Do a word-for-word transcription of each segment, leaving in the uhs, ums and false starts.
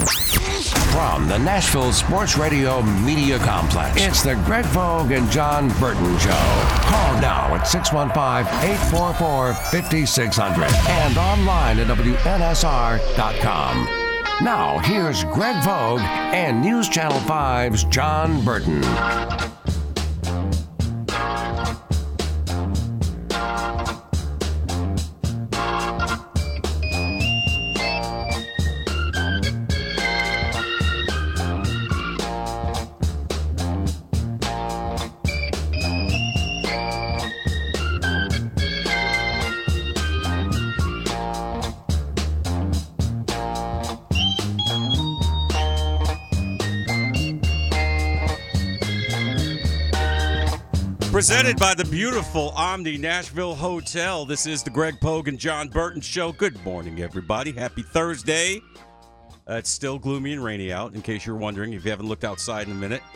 From the Nashville Sports Radio Media Complex, it's the Greg Vogue and John Burton Show. Call now at six one five, eight four four, five six zero zero and online at W N S R dot com. Now, here's Greg Vogue and News Channel five's John Burton. Presented by the beautiful Omni Nashville Hotel. This is the Greg Pogue and John Burton Show. Good morning, everybody. Happy Thursday. Uh, it's still gloomy and rainy out, in case you're wondering, if you haven't looked outside in a minute.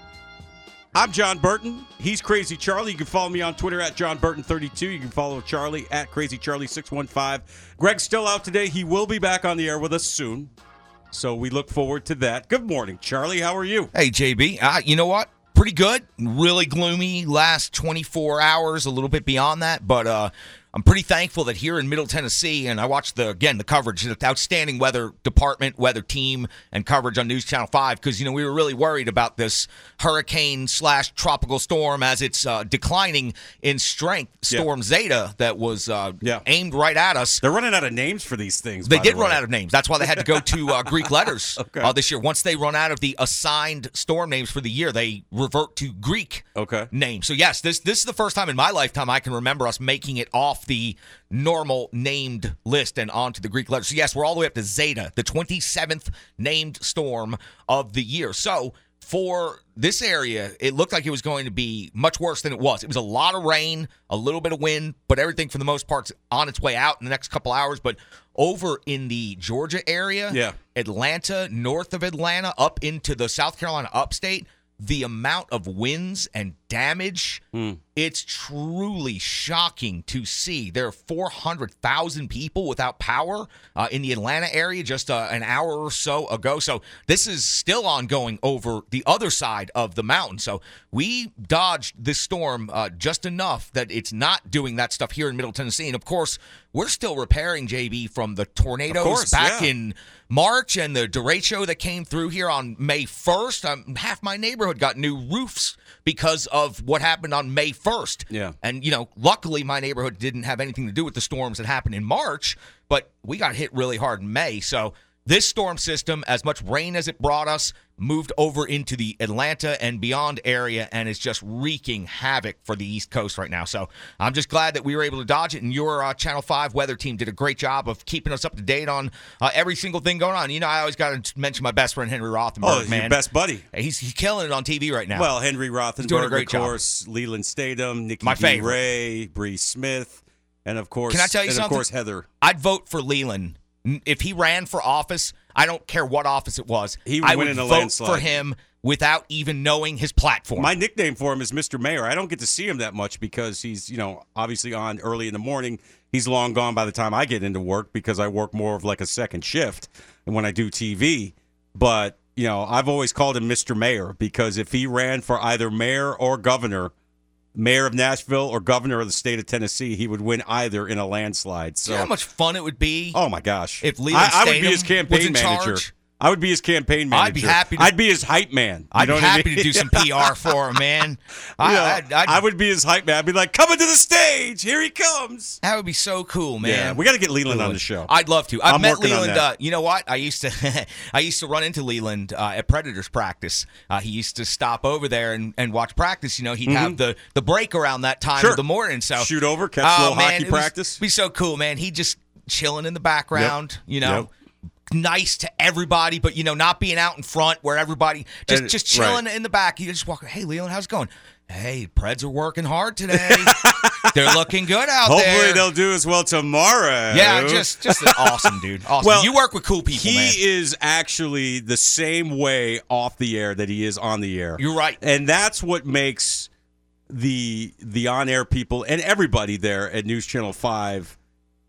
I'm John Burton. He's Crazy Charlie. You can follow me on Twitter at John Burton thirty-two. You can follow Charlie at Crazy Charlie six one five. Greg's still out today. He will be back on the air with us soon. So we look forward to that. Good morning, Charlie. How are you? Hey, J B. Uh, you know what? Pretty good. Really gloomy last twenty-four hours, a little bit beyond that. But uh, I'm pretty thankful that here in Middle Tennessee, and I watched, the again, the coverage, the outstanding weather department, weather team, and coverage on News Channel five, because, you know, we were really worried about this hurricane slash tropical storm as it's uh, declining in strength, Storm yeah. Zeta, that was uh, yeah. aimed right at us. They're running out of names for these things, They by did the run way. out of names. That's why they had to go to uh, Greek letters okay. uh, this year. Once they run out of the assigned storm names for the year, they revert to Greek okay. names. So, yes, this this is the first time in my lifetime I can remember us making it off the normal named list and onto the Greek letters. So, yes, we're all the way up to Zeta, the twenty-seventh named storm of the year. So, for this area, it looked like it was going to be much worse than it was. It was a lot of rain, a little bit of wind, but everything for the most part's on its way out in the next couple hours. But over in the Georgia area, yeah. Atlanta, north of Atlanta, up into the South Carolina upstate, the amount of winds and damage, mm. it's truly shocking to see. There are four hundred thousand people without power uh, in the Atlanta area just uh, an hour or so ago. So this is still ongoing over the other side of the mountain. So we dodged this storm uh, just enough that it's not doing that stuff here in Middle Tennessee. And, of course, we're still repairing, J B, from the tornadoes course, back yeah. in March and the derecho that came through here on May first. Um, half my neighborhood got new roofs because of what happened on May first. Yeah. And, you know, luckily my neighborhood didn't have anything to do with the storms that happened in March, but we got hit really hard in May. So this storm system, as much rain as it brought us, moved over into the Atlanta and beyond area, and it's just wreaking havoc for the East Coast right now. So I'm just glad that we were able to dodge it, and your uh, Channel five weather team did a great job of keeping us up to date on uh, every single thing going on. You know, I always got to mention my best friend, Henry Rothenberg, oh, man. your best buddy. He's, he's killing it on T V right now. Well, Henry Rothenberg, doing a great of course, job. Leland Statham, Nikki my D. favorite. Ray, Bree Smith, and, of course, Can I tell you and something? of course, Heather. I'd vote for Leland. If he ran for office, I don't care what office it was, he would I win would in a vote landslide. for him without even knowing his platform. My nickname for him is Mister Mayor. I don't get to see him that much because he's, you know, obviously on early in the morning. He's long gone by the time I get into work because I work more of like a second shift and when I do T V. But, you know, I've always called him Mister Mayor because if he ran for either mayor or governor, mayor of Nashville or governor of the state of Tennessee, he would win either in a landslide. So, you know how much fun it would be? Oh, my gosh. If Leland I, I would be Statham his campaign was in manager. charge? I would be his campaign manager. I'd be happy to- I'd be his hype man. You I'd know be what I happy mean? to do some P R for him, man. I, Yeah, I'd, I'd, I would be his hype man. I'd be like, coming to the stage. Here he comes. that would be so cool, man. Yeah, we got to get Leland, Leland on the show. I'd love to. I've I'm met working on Leland. that. Uh, you know what? I used to, I used to run into Leland uh, at Predators practice. Uh, he used to stop over there and, and watch practice. You know, he'd have the, the break around that time Sure. of the morning. So Shoot over, catch oh, a little man, hockey it was- practice. Be so cool, man. He just chilling in the background. Yep. You know. Yep. Nice to everybody, but you know, not being out in front where everybody just And- just chilling right. in the back. You just walk. Hey, Leland, how's it going? Hey, Preds are working hard today. They're looking good out Hopefully there. they'll do as well tomorrow. Yeah, just just an awesome dude. Awesome. Well, you work with cool people, He man. is actually the same way off the air that he is on the air. You're right. And that's what makes the the on-air people and everybody there at News Channel five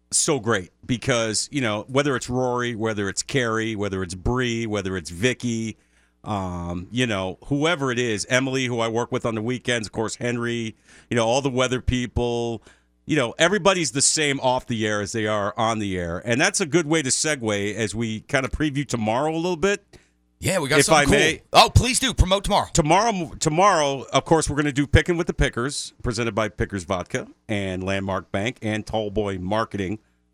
so great because, you know, whether it's Rory, whether it's Carrie, whether it's Bree, whether it's Vicky, um, you know, whoever it is, Emily, who I work with on the weekends, of course, Henry, you know, all the weather people, you know, everybody's the same off the air as they are on the air. And that's a good way to segue as we kind of preview tomorrow a little bit. Yeah, we got if something I cool. may. Oh, please do. Promote tomorrow. Tomorrow, tomorrow, of course, we're going to do Picking with the Pickers, presented by Pickers Vodka and Landmark Bank and Tallboy Marketing.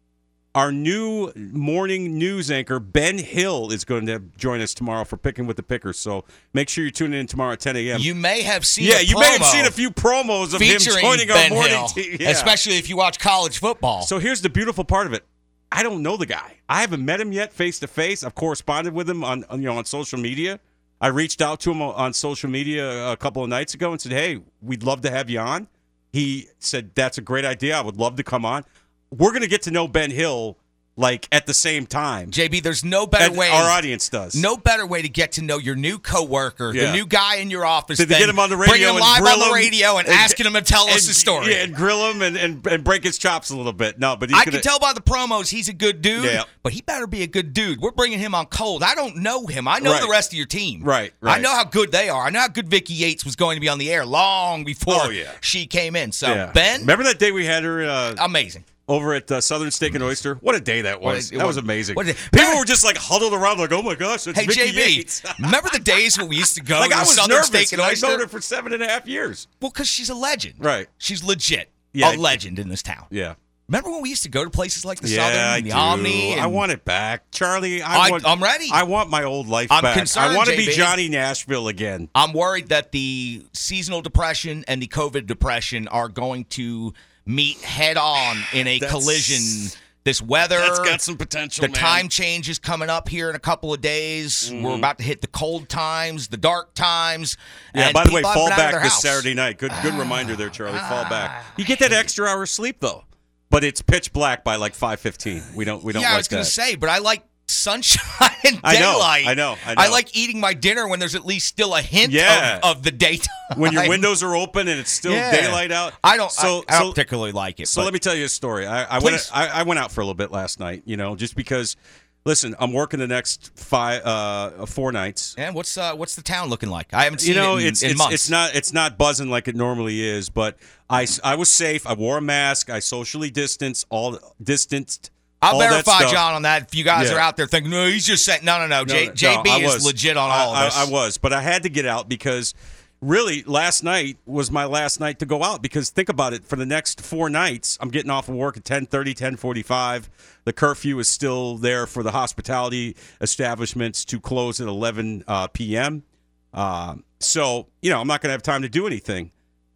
Our new morning news anchor, Ben Hill, is going to join us tomorrow for Picking with the Pickers. So make sure you tune in tomorrow at ten a.m. You may have seen Yeah, a you may have promo seen a few promos of him featuring joining Ben our morning Hill, team. Yeah. especially if you watch college football. So here's the beautiful part of it. I don't know the guy. I haven't met him yet face to face. I've corresponded with him on, on you know on social media. I reached out to him on social media a couple of nights ago and said, "Hey, we'd love to have you on." He said, "That's a great idea. I would love to come on." We're going to get to know Ben Hill like at the same time. J B, there's no better as way. Our audience does. No better way to get to know your new coworker, Yeah. the new guy in your office, To than get him on the radio bringing him and live grill on the him radio and, and- asking him to tell us And- his story. Yeah, and grill him and, and, and break his chops a little bit. No, but he's I gonna, can tell by the promos he's a good dude, Yeah. but he better be a good dude. We're bringing him on cold. I don't know him. I know Right. the rest of your team. Right, I right. know how good they are. I know how good Vicky Yates was going to be on the air long before Oh, yeah. she came in. So, Yeah. Ben, Remember that day we had her uh, amazing. over at uh, Southern Steak and Oyster? What a day that What was. a- that was amazing. what a- People were just like huddled around like, oh my gosh, it's Hey, Vicky J B, Yates. remember the days when we used to go like to I was Southern nervous. Steak and I Oyster? known her for seven and a half years. Well, because she's a legend. Right. She's legit. Yeah, a I- legend in this town. Yeah. Remember when we used to go to places like the Yeah, Southern I and the do. Omni? And I want it back. Charlie, I, I- want, I'm ready. I want my old life I'm back. concerned, I want to J be B. Johnny Nashville again. I'm worried that the seasonal depression and the COVID depression are going to meet head on in a That's- collision. This weather, That's got some potential, the man. time change is coming up here in a couple of days. Mm-hmm. We're about to hit the cold times, the dark times. Yeah, and by the way, people haven't fall been out of back their this house. Saturday night. Good good reminder there, Charlie. Fall back. Ah, You get that extra hour of sleep, though. But it's pitch black by like five fifteen. We don't we don't Yeah, like I was going that. to say, but I like sunshine and I know, daylight. I know, I know. like eating my dinner when there's at least still a hint Yeah. of, of the daytime. When your windows are open and it's still Yeah. daylight out. I don't, So, I, I don't so, particularly like it. so but let me tell you a story. I, I Please. went I, I went out for a little bit last night, you know, just because listen, I'm working the next five uh four nights. And what's uh, what's the town looking like? I haven't seen You know, it in, it's in it's, months. it's not it's not buzzing like it normally is, but I, I was safe. I wore a mask. I socially distanced, all distanced. I'll all that verify, stuff. John, on that. If you guys Yeah. are out there thinking, no, he's just saying, no, no, no. J- No, no, J B I is was. legit on I- all of I, this. I was, but I had to get out because really last night was my last night to go out because think about it. For the next four nights, I'm getting off of work at ten thirty, ten forty-five. The curfew is still there for the hospitality establishments to close at eleven uh, p.m. Um, so, you know, I'm not going to have time to do anything.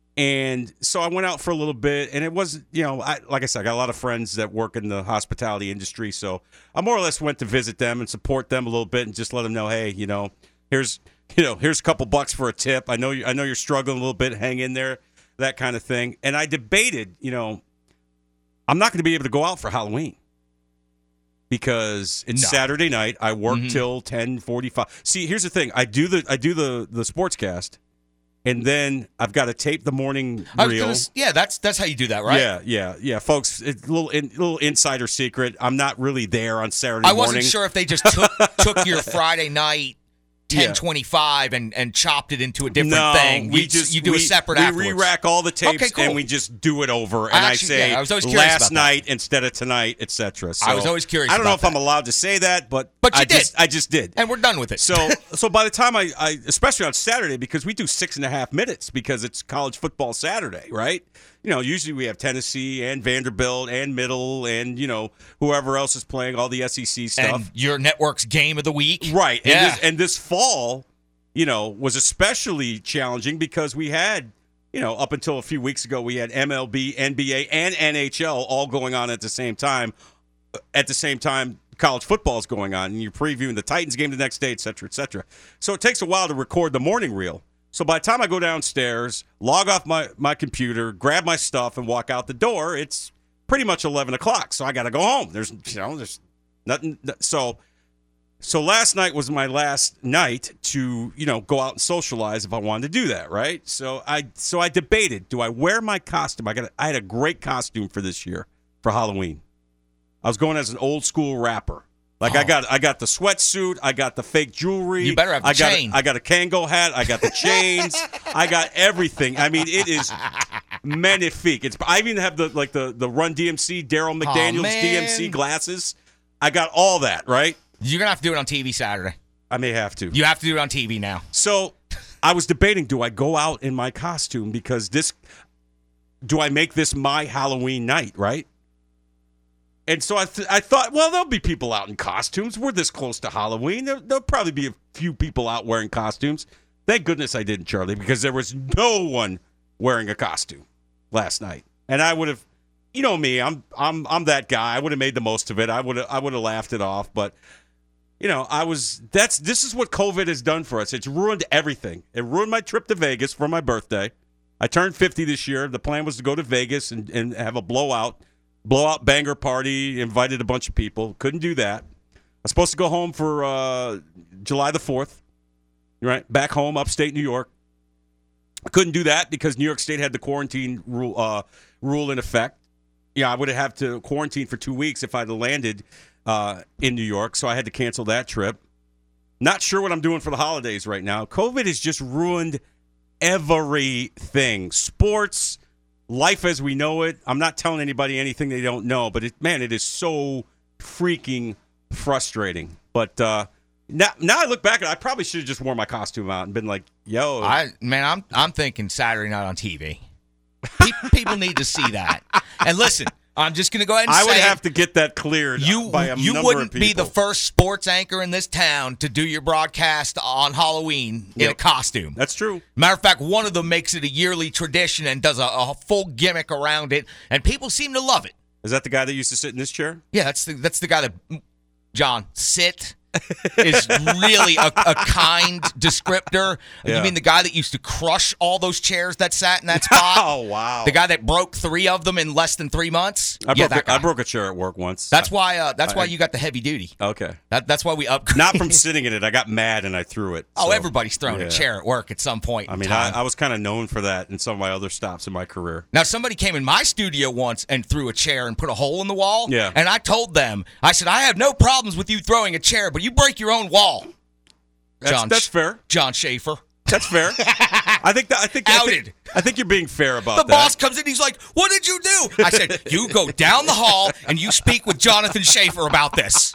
And so I went out for a little bit, and it was, you know, I, like I said, I got a lot of friends that work in the hospitality industry, so I more or less went to visit them and support them a little bit, and just let them know, hey, you know, here's, you know, here's a couple bucks for a tip. I know you, I know you're struggling a little bit, hang in there, that kind of thing. And I debated, you know, I'm not going to be able to go out for Halloween because it's No. Saturday night. I work Mhm. till ten forty-five. See, here's the thing: I do the I do the the sportscast. And then I've got to tape the morning I was reel. gonna s- yeah, that's that's how you do that, right? Yeah, yeah, yeah, folks. It's a little in, little insider secret. I'm not really there on Saturday I morning. wasn't sure if they just took took your Friday night Yeah. ten twenty-five and and chopped it into a different no, thing. we you, just you do we, a separate we afterwards. re-rack all the tapes Okay, cool. and we just do it over. And I I, actually- say yeah, I was always curious last about that. night instead of tonight, et cetera. So I was always curious I don't know about if I'm that. allowed to say that, but But you I did. Just, I just did. And we're done with it. So, so by the time I, I, especially on Saturday, because we do six and a half minutes because it's college football Saturday, right? You know, usually we have Tennessee and Vanderbilt and Middle and, you know, whoever else is playing all the S E C stuff. and your network's game of the week, Right. And, Yeah. this, and this fall, you know, was especially challenging because we had, you know, up until a few weeks ago, we had M L B, N B A, and N H L all going on at the same time. At the same time, college football is going on, and you're previewing the Titans game the next day, et cetera, et cetera. So it takes a while to record the morning reel. So by the time I go downstairs, log off my, my computer, grab my stuff, and walk out the door, it's pretty much eleven o'clock. So I got to go home. There's, you know, there's nothing. So, so last night was my last night to, you know, go out and socialize if I wanted to do that, right? So I, so I debated: do I wear my costume? I got, I had a great costume for this year for Halloween. I was going as an old school rapper. Like oh. I got I got the sweatsuit, I got the fake jewelry. You better have the I got chain. A, I got a Kango hat, I got the chains, I got everything. I mean, it is magnifique. It's I even have the like the the Run D M C Daryl McDaniels oh, D M C glasses. I got all that, right? You're gonna have to do it on T V Saturday. I may have to. You have to do it on T V now. So I was debating, do I go out in my costume because this do I make this my Halloween night, right? And so I, th- I thought, well, there'll be people out in costumes. We're this close to Halloween. There, there'll probably be a few people out wearing costumes. Thank goodness I didn't, Charlie, because there was no one wearing a costume last night. And I would have, you know me, I'm I'm I'm that guy. I would have made the most of it. I would have I would have laughed it off. But you know, I was. That's this is what COVID has done for us. It's ruined everything. It ruined my trip to Vegas for my birthday. I turned fifty this year. The plan was to go to Vegas and, and have a blowout. Blowout banger party, invited a bunch of people. Couldn't do that. I was supposed to go home for uh, July the fourth, right? Back home, upstate New York. I couldn't do that because New York State had the quarantine rule, uh, rule in effect. Yeah, I would have had to quarantine for two weeks if I'd landed uh, in New York, so I had to cancel that trip. Not sure what I'm doing for the holidays right now. COVID has just ruined everything. Sports, life as we know it. I'm not telling anybody anything they don't know, but it, man, it is so freaking frustrating. But uh, now, now I look back, and I probably should have just worn my costume out and been like, "Yo, I man, I'm I'm thinking Saturday night on T V. People, people need to see that. And listen, I'm just going to go ahead and I say would have to get that cleared you, by a you number wouldn't of people. be the first sports anchor in this town to do your broadcast on Halloween in Yep. a costume. That's true. Matter of fact, one of them makes it a yearly tradition and does a, a full gimmick around it, and people seem to love it. Is that the guy that used to sit in this chair? Yeah, that's the that's the guy that John sit is really a, a kind descriptor. Yeah. You mean the guy that used to crush all those chairs that sat in that spot? Oh, wow. The guy that broke three of them in less than three months? I, yeah, broke that a, guy. I broke a chair at work once. That's why. Uh, that's I- why you got the heavy duty. Okay. That, that's why we upgraded. Not from sitting in it. I got mad and I threw it. Oh, So, everybody's thrown yeah. a chair at work at some point. I in mean, I, time. I was kind of known for that in some of my other stops in my career. Now, somebody came in my studio once and threw a chair and put a hole in the wall. Yeah. And I told them, I said, I have no problems with you throwing a chair, but you break your own wall. That's, John, that's fair. John Schaefer. That's fair. I think that I think I Outed. think, I think you're being fair about The that. boss comes in, he's like, what did you do? I said, you go down the hall and you speak with Jonathan Schaefer about this.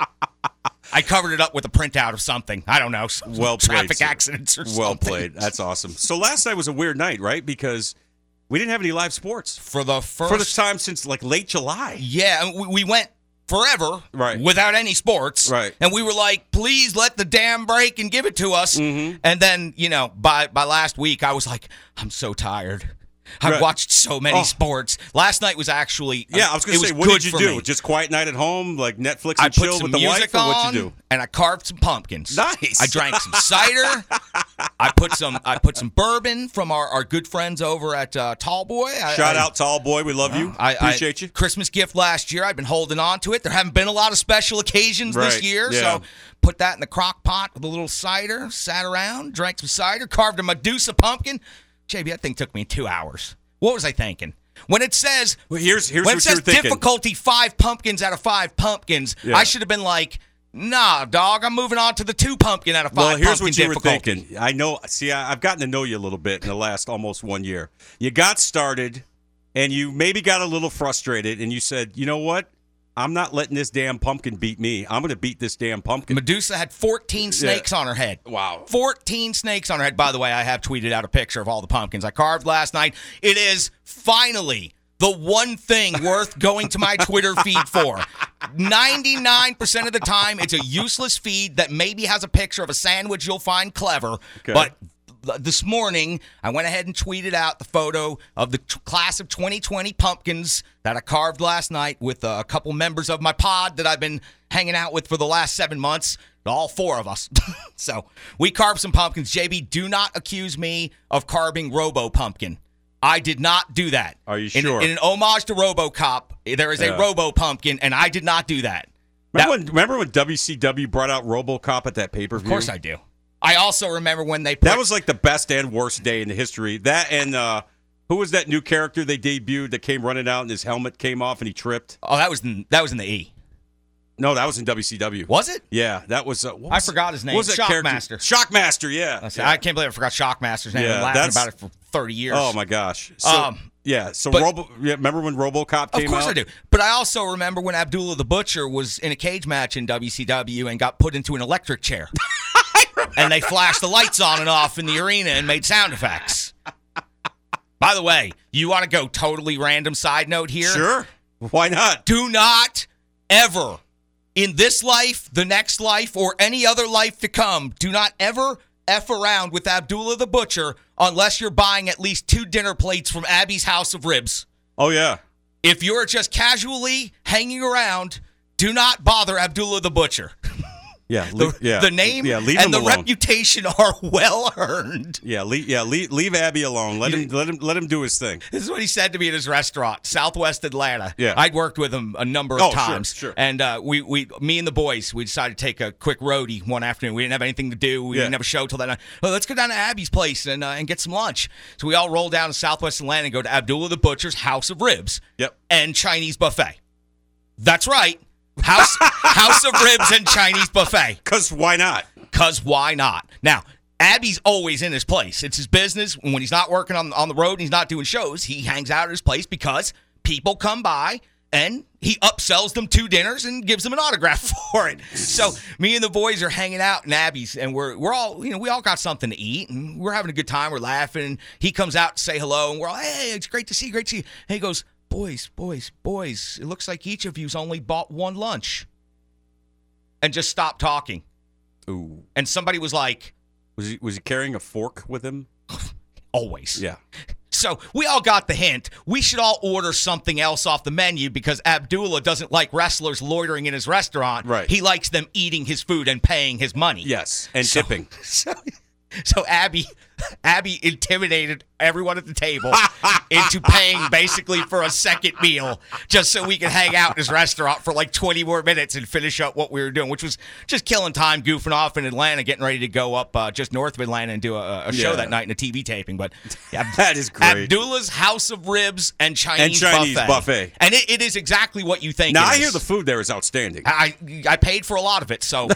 I covered it up with a printout of something. I don't know. Some Well played, traffic sir. accidents or something. Well played. That's awesome. So last night was a weird night, right? Because we didn't have any live sports For the first for the time since like late July. Yeah, we, we went forever Right. without any sports. Right. And we were like, please let the dam break and give it to us. Mm-hmm. And then, you know, by, by last week, I was like, I'm so tired. I've Right. watched so many Oh. sports. Last night was actually Yeah, I was going it to say, was what good did you for do? me. Just quiet night at home, like Netflix I and put chill some with the music wife, or on, what you do? and I carved some pumpkins. Nice. I drank some cider. I put some I put some bourbon from our, our good friends over at uh, Tallboy. I, Shout I, out Tall Boy, we love you. I Appreciate I, you. Christmas gift last year. I've been holding on to it. There haven't been a lot of special occasions this Right, year, yeah. so put that in the crock pot with a little cider. Sat around, drank some cider, carved a Medusa pumpkin. J B, that thing took me two hours. What was I thinking? When it says Well, here's here's when it what says you're thinking. difficulty five pumpkins out of five pumpkins, Yeah. I should have been like, nah, dog, I'm moving on to the two pumpkin out of five Well, here's pumpkin what you difficulty. were thinking. I know. See, I, I've gotten to know you a little bit in the last almost one year. You got started, and you maybe got a little frustrated, and you said, "You know what? I'm not letting this damn pumpkin beat me. I'm going to beat this damn pumpkin." Medusa had fourteen snakes on her head. Wow. fourteen snakes on her head. By the way, I have tweeted out a picture of all the pumpkins I carved last night. It is finally the one thing worth going to my Twitter feed for. ninety-nine percent of the time, it's a useless feed that maybe has a picture of a sandwich you'll find clever. Okay. But this morning, I went ahead and tweeted out the photo of the t- class of twenty twenty pumpkins that I carved last night with uh, a couple members of my pod that I've been hanging out with for the last seven months. All four of us. So we carved some pumpkins. J B, do not accuse me of carving Robo Pumpkin. I did not do that. Are you In- sure? In, an homage to RoboCop, there is a Yeah. Robo Pumpkin, and I did not do that. Remember, That- when, remember when W C W brought out RoboCop at that pay-per-view? Of course I do. I also remember when they put That was like the best and worst day in the history. That and uh, who was that new character they debuted that came running out and his helmet came off and he tripped? Oh, that was in, that was in the E. No, that was in W C W. Was it? Yeah, that was. Uh, what I was forgot his name. What was that character? Shockmaster. Shockmaster, yeah. I, yeah. I can't believe I forgot Shockmaster's name. Yeah, I've been laughing that's- about it for thirty years. Oh my gosh. So, Um, yeah. So but- Robo. Yeah, remember when RoboCop came Of course out? I do. But I also remember when Abdullah the Butcher was in a cage match in W C W and got put into an electric chair. And they flashed the lights on and off in the arena and made sound effects. By the way, you want to go totally random side note here? Sure. Why not? Do not ever, in this life, the next life, or any other life to come, do not ever F around with Abdullah the Butcher unless you're buying at least two dinner plates from Abby's House of Ribs. Oh yeah. If you're just casually hanging around, do not bother Abdullah the Butcher. Yeah. The, leave- yeah. the name Yeah. Leave and him the alone. reputation are well earned. Yeah. Leave, yeah. Leave, leave Abby alone. Let him. Let him. Let him do his thing. This is what he said to me at his restaurant, Southwest Atlanta. Yeah. I'd worked with him a number of Oh, sure, times. sure. And uh, we, we, me and the boys, we decided to take a quick roadie one afternoon. We didn't have anything to do. We Yeah. didn't have a show till that night. Well, let's go down to Abby's place and uh, and get some lunch. So we all roll down to Southwest Atlanta and go to Abdullah the Butcher's House of Ribs. Yep. And Chinese buffet. That's right. House House of Ribs and Chinese buffet. Because why not? Because why not? Now, Abby's always in his place. It's his business. When he's not working on, on the road and he's not doing shows, he hangs out at his place because people come by and he upsells them two dinners and gives them an autograph for it. So me and the boys are hanging out in Abby's, and we're we're all, you know, we all got something to eat, and we're having a good time. We're laughing. He comes out to say hello, and we're all, hey, it's great to see you, great to see you. And he goes, boys, boys, boys, it looks like each of you's only bought one lunch. And just stopped talking. Ooh. And somebody was like, Was he? Was he carrying a fork with him? always. Yeah. So we all got the hint. We should all order something else off the menu because Abdullah doesn't like wrestlers loitering in his restaurant. Right. He likes them eating his food and paying his money. Yes. And So- tipping. So, so Abby, Abby intimidated everyone at the table into paying basically for a second meal just so we could hang out in his restaurant for like twenty more minutes and finish up what we were doing, which was just killing time, goofing off in Atlanta, getting ready to go up uh, just north of Atlanta and do a, a show Yeah. that night and a T V taping. But yeah, That is great. Abdullah's House of Ribs and Chinese, And Chinese buffet. buffet. And it, it is exactly what you think Now it I is. hear the food there is outstanding. I, I paid for a lot of it, so...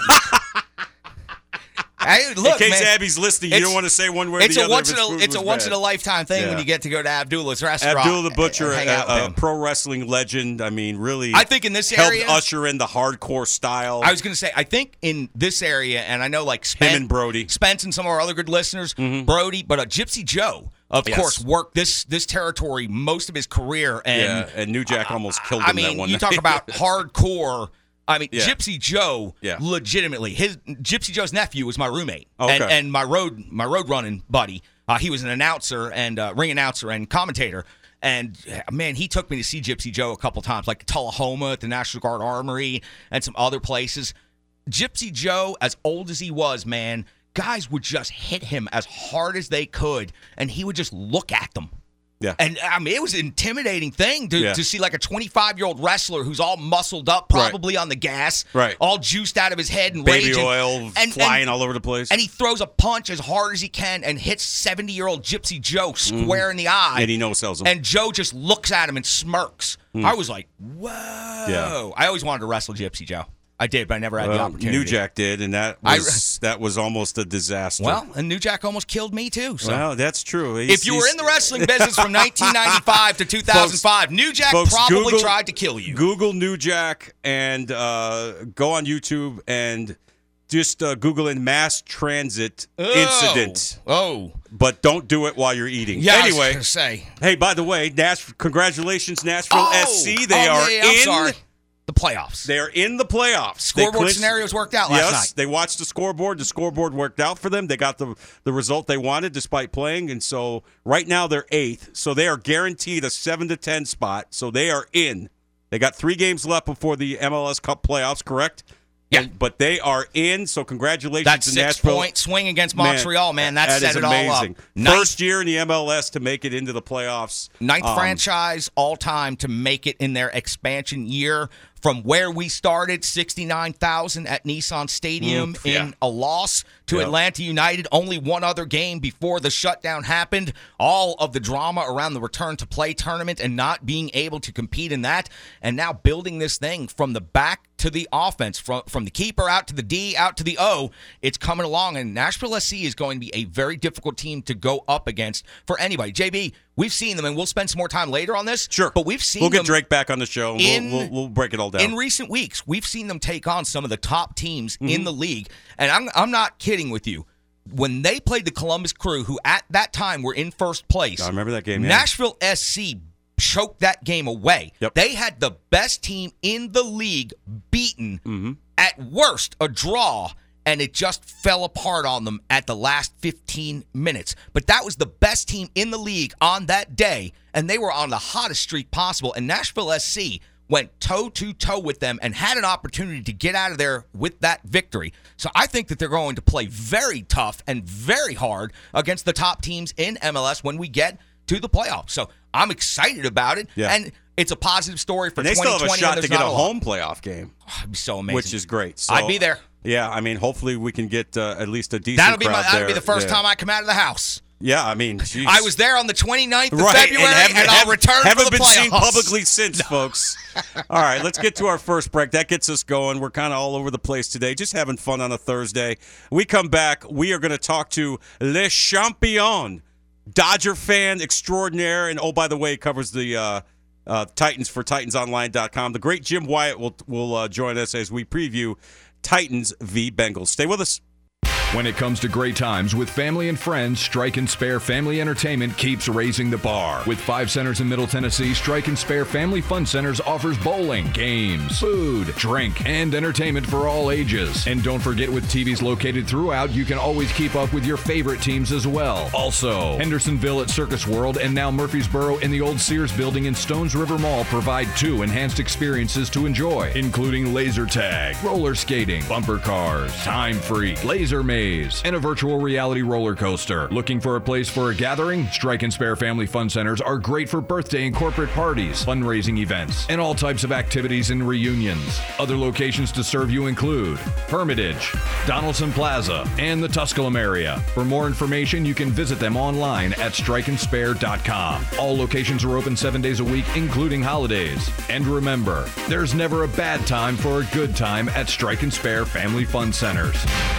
I, look, in case man, Abby's listening, you it's- don't want to say one way or it's the a other. once if in his a food it's a was once bad. in a lifetime thing when Yeah. you get to go to Abdullah's restaurant. Abdullah the and- Butcher, and hang a, out with a him. pro wrestling legend. I mean, really. I think in this helped area, usher in the hardcore style. I was going to say, I think in this area, and I know like Spence, and Brody. Mm-hmm. Spence and some of our other good listeners, Brody, but uh, Gypsy Joe, of Yes. course, worked this this territory most of his career, and yeah, and New Jack almost killed him I mean, that one you night. talk about hardcore. I mean, Yeah. Gypsy Joe, Yeah. legitimately, his Gypsy Joe's nephew was my roommate, Okay. and, and my road my road running buddy. Uh, he was an announcer and uh, ring announcer and commentator. And man, he took me to see Gypsy Joe a couple times, like Tullahoma at the National Guard Armory and some other places. Gypsy Joe, as old as he was, man, guys would just hit him as hard as they could, and he would just look at them. Yeah. And I mean, it was an intimidating thing to, Yeah. to see like a twenty-five-year-old wrestler who's all muscled up, probably on the gas, Right. all juiced out of his head and Baby raging. oil and, flying and, all over the place. and he throws a punch as hard as he can and hits seventy-year-old Gypsy Joe square in the eye. and he no-sells him. And Joe just looks at him and smirks. I was like, whoa. Yeah. I always wanted to wrestle Gypsy Joe. I did, but I never had the Well, opportunity. New Jack did, and that I- was that was almost a disaster. Well, and New Jack almost killed me too. So. Well, that's true. He's- If you were he's- in the wrestling business from nineteen ninety-five to two thousand five, New Jack folks, probably Google- tried to kill you. Google New Jack and uh, go on YouTube and just uh, Google in mass transit Oh. incident. Oh. But don't do it while you're eating. Yeah, I was anyway, gonna say. hey, by the way, Nash, congratulations, Nashville Oh. S C. They Oh, are yeah, yeah, I'm in. sorry. The playoffs. They are in the playoffs. They Scoreboard clinched- scenarios worked out last yes, night. they watched the scoreboard. The scoreboard worked out for them. They got the the result they wanted despite playing, and so right now they're eighth. So they are guaranteed a seven to ten spot. So they are in. They got three games left before the M L S Cup playoffs. Correct? Yeah. And- but they are in. So congratulations That to six Nashville. point swing against Montreal, man, that, that set is it all amazing. up. Ninth, First year in the M L S to make it into the playoffs. ninth Um, franchise all time to make it in their expansion year. from where we started, sixty-nine thousand at Nissan Stadium Mm, yeah. in a loss to Yep. Atlanta United, only one other game before the shutdown happened, all of the drama around the return to play tournament and not being able to compete in that, and now building this thing from the back to the offense, from from the keeper out to the D, out to the O. It's coming along, and Nashville S C is going to be a very difficult team to go up against for anybody. J B, we've seen them, and we'll spend some more time later on this. Sure. But we've seen We'll them get Drake back on the show. and in- we'll, we'll, we'll break it all down. in recent weeks. We've seen them take on some of the top teams Mm-hmm. in the league, and I'm I'm not kidding with you. When they played the Columbus Crew, who at that time were in first place, I remember that game, yeah. Nashville S C choked that game away. Yep. They had the best team in the league beaten, Mm-hmm. at worst a draw, and it just fell apart on them at the last fifteen minutes. But that was the best team in the league on that day, and they were on the hottest streak possible, and Nashville S C went toe-to-toe with them and had an opportunity to get out of there with that victory. So I think that they're going to play very tough and very hard against the top teams in M L S when we get to the playoffs. So I'm excited about it, Yeah. and it's a positive story for and they twenty still twenty. have a shot and to there's get a not lot. home playoff game, It'd be so amazing. which is great. So, I'd be there. Yeah, I mean, hopefully we can get uh, at least a decent That'll be crowd my, that'll there. be the first Yeah. time I come out of the house. Yeah, I mean, geez. I was there on the twenty-ninth of right, February, and, haven't- I'll haven't- return Haven't for the been seen playoffs. publicly since, folks. All right, let's get to our first break. That gets us going. We're kind of all over the place today, just having fun on a Thursday. We come back. We are going to talk to Le Champion, Dodger fan extraordinaire, and oh, by the way, covers the uh, uh, Titans for Titans Online dot com. The great Jim Wyatt will will uh, join us as we preview Titans v. Bengals. Stay with us. When it comes to great times with family and friends, Strike and Spare Family Entertainment keeps raising the bar. With five centers in Middle Tennessee, Strike and Spare Family Fun Centers offers bowling, games, food, drink, and entertainment for all ages. And don't forget, with T Vs located throughout, you can always keep up with your favorite teams as well. Also, Hendersonville at Circus World and now Murfreesboro in the old Sears building in Stones River Mall provide two enhanced experiences to enjoy, including laser tag, roller skating, bumper cars, time freak, laser maze, and a virtual reality roller coaster. Looking for a place for a gathering? Strike and Spare Family Fun Centers are great for birthday and corporate parties, fundraising events, and all types of activities and reunions. Other locations to serve you include Hermitage, Donaldson Plaza, and the Tusculum area. For more information, you can visit them online at strike and spare dot com. All locations are open seven days a week, including holidays. And remember, there's never a bad time for a good time at Strike and Spare Family Fun Centers.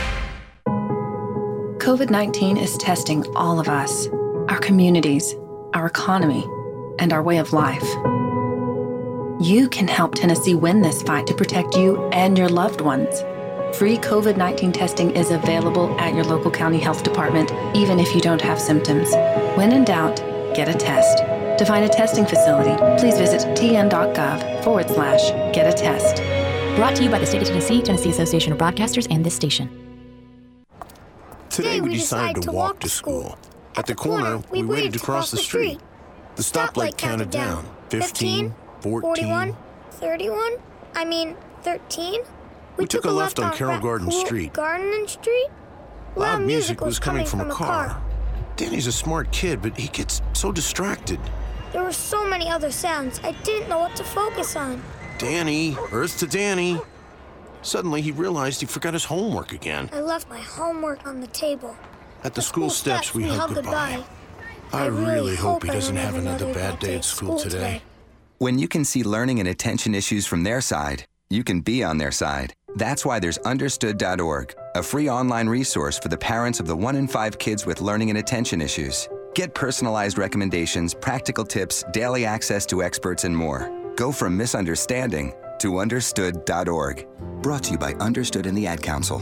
COVID nineteen is testing all of us, our communities, our economy, and our way of life. You can help Tennessee win this fight to protect you and your loved ones. Free COVID nineteen testing is available at your local county health department, even if you don't have symptoms. When in doubt, get a test. To find a testing facility, please visit tn.gov forward slash get a test. Brought to you by the State of Tennessee, Tennessee Association of Broadcasters, and this station. Today we decided to walk to school. At the corner, we waited to cross the street. The stoplight counted down. fifteen, fourteen. thirty-one? I mean, thirteen? We took a left on Carroll Garden Street. Garden Street? Loud music was coming from a car. Danny's a smart kid, but he gets so distracted. There were so many other sounds, I didn't know what to focus on. Danny, Earth to Danny. Suddenly, he realized he forgot his homework again. I left my homework on the table. At the school steps, we hugged goodbye. I really hope he doesn't have another bad day at school today. When you can see learning and attention issues from their side, you can be on their side. That's why there's understood dot org, a free online resource for the parents of the one in five kids with learning and attention issues. Get personalized recommendations, practical tips, daily access to experts, and more. Go from misunderstanding to understood dot org. Brought to you by Understood and the Ad Council.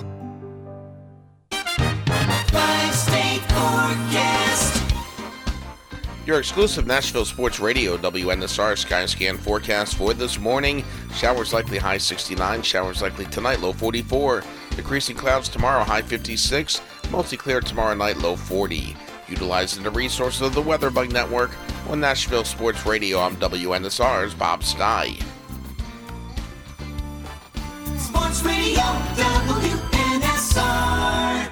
Five-state forecast. Your exclusive Nashville Sports Radio, W N S R Sky Scan forecast for this morning. Showers likely, high sixty-nine. Showers likely tonight, low forty-four. Decreasing clouds tomorrow, high fifty-six. Mostly clear tomorrow night, low forty. Utilizing the resources of the WeatherBug Network on Nashville Sports Radio, I'm W N S R's Bob Sty. Sports Radio W N S R.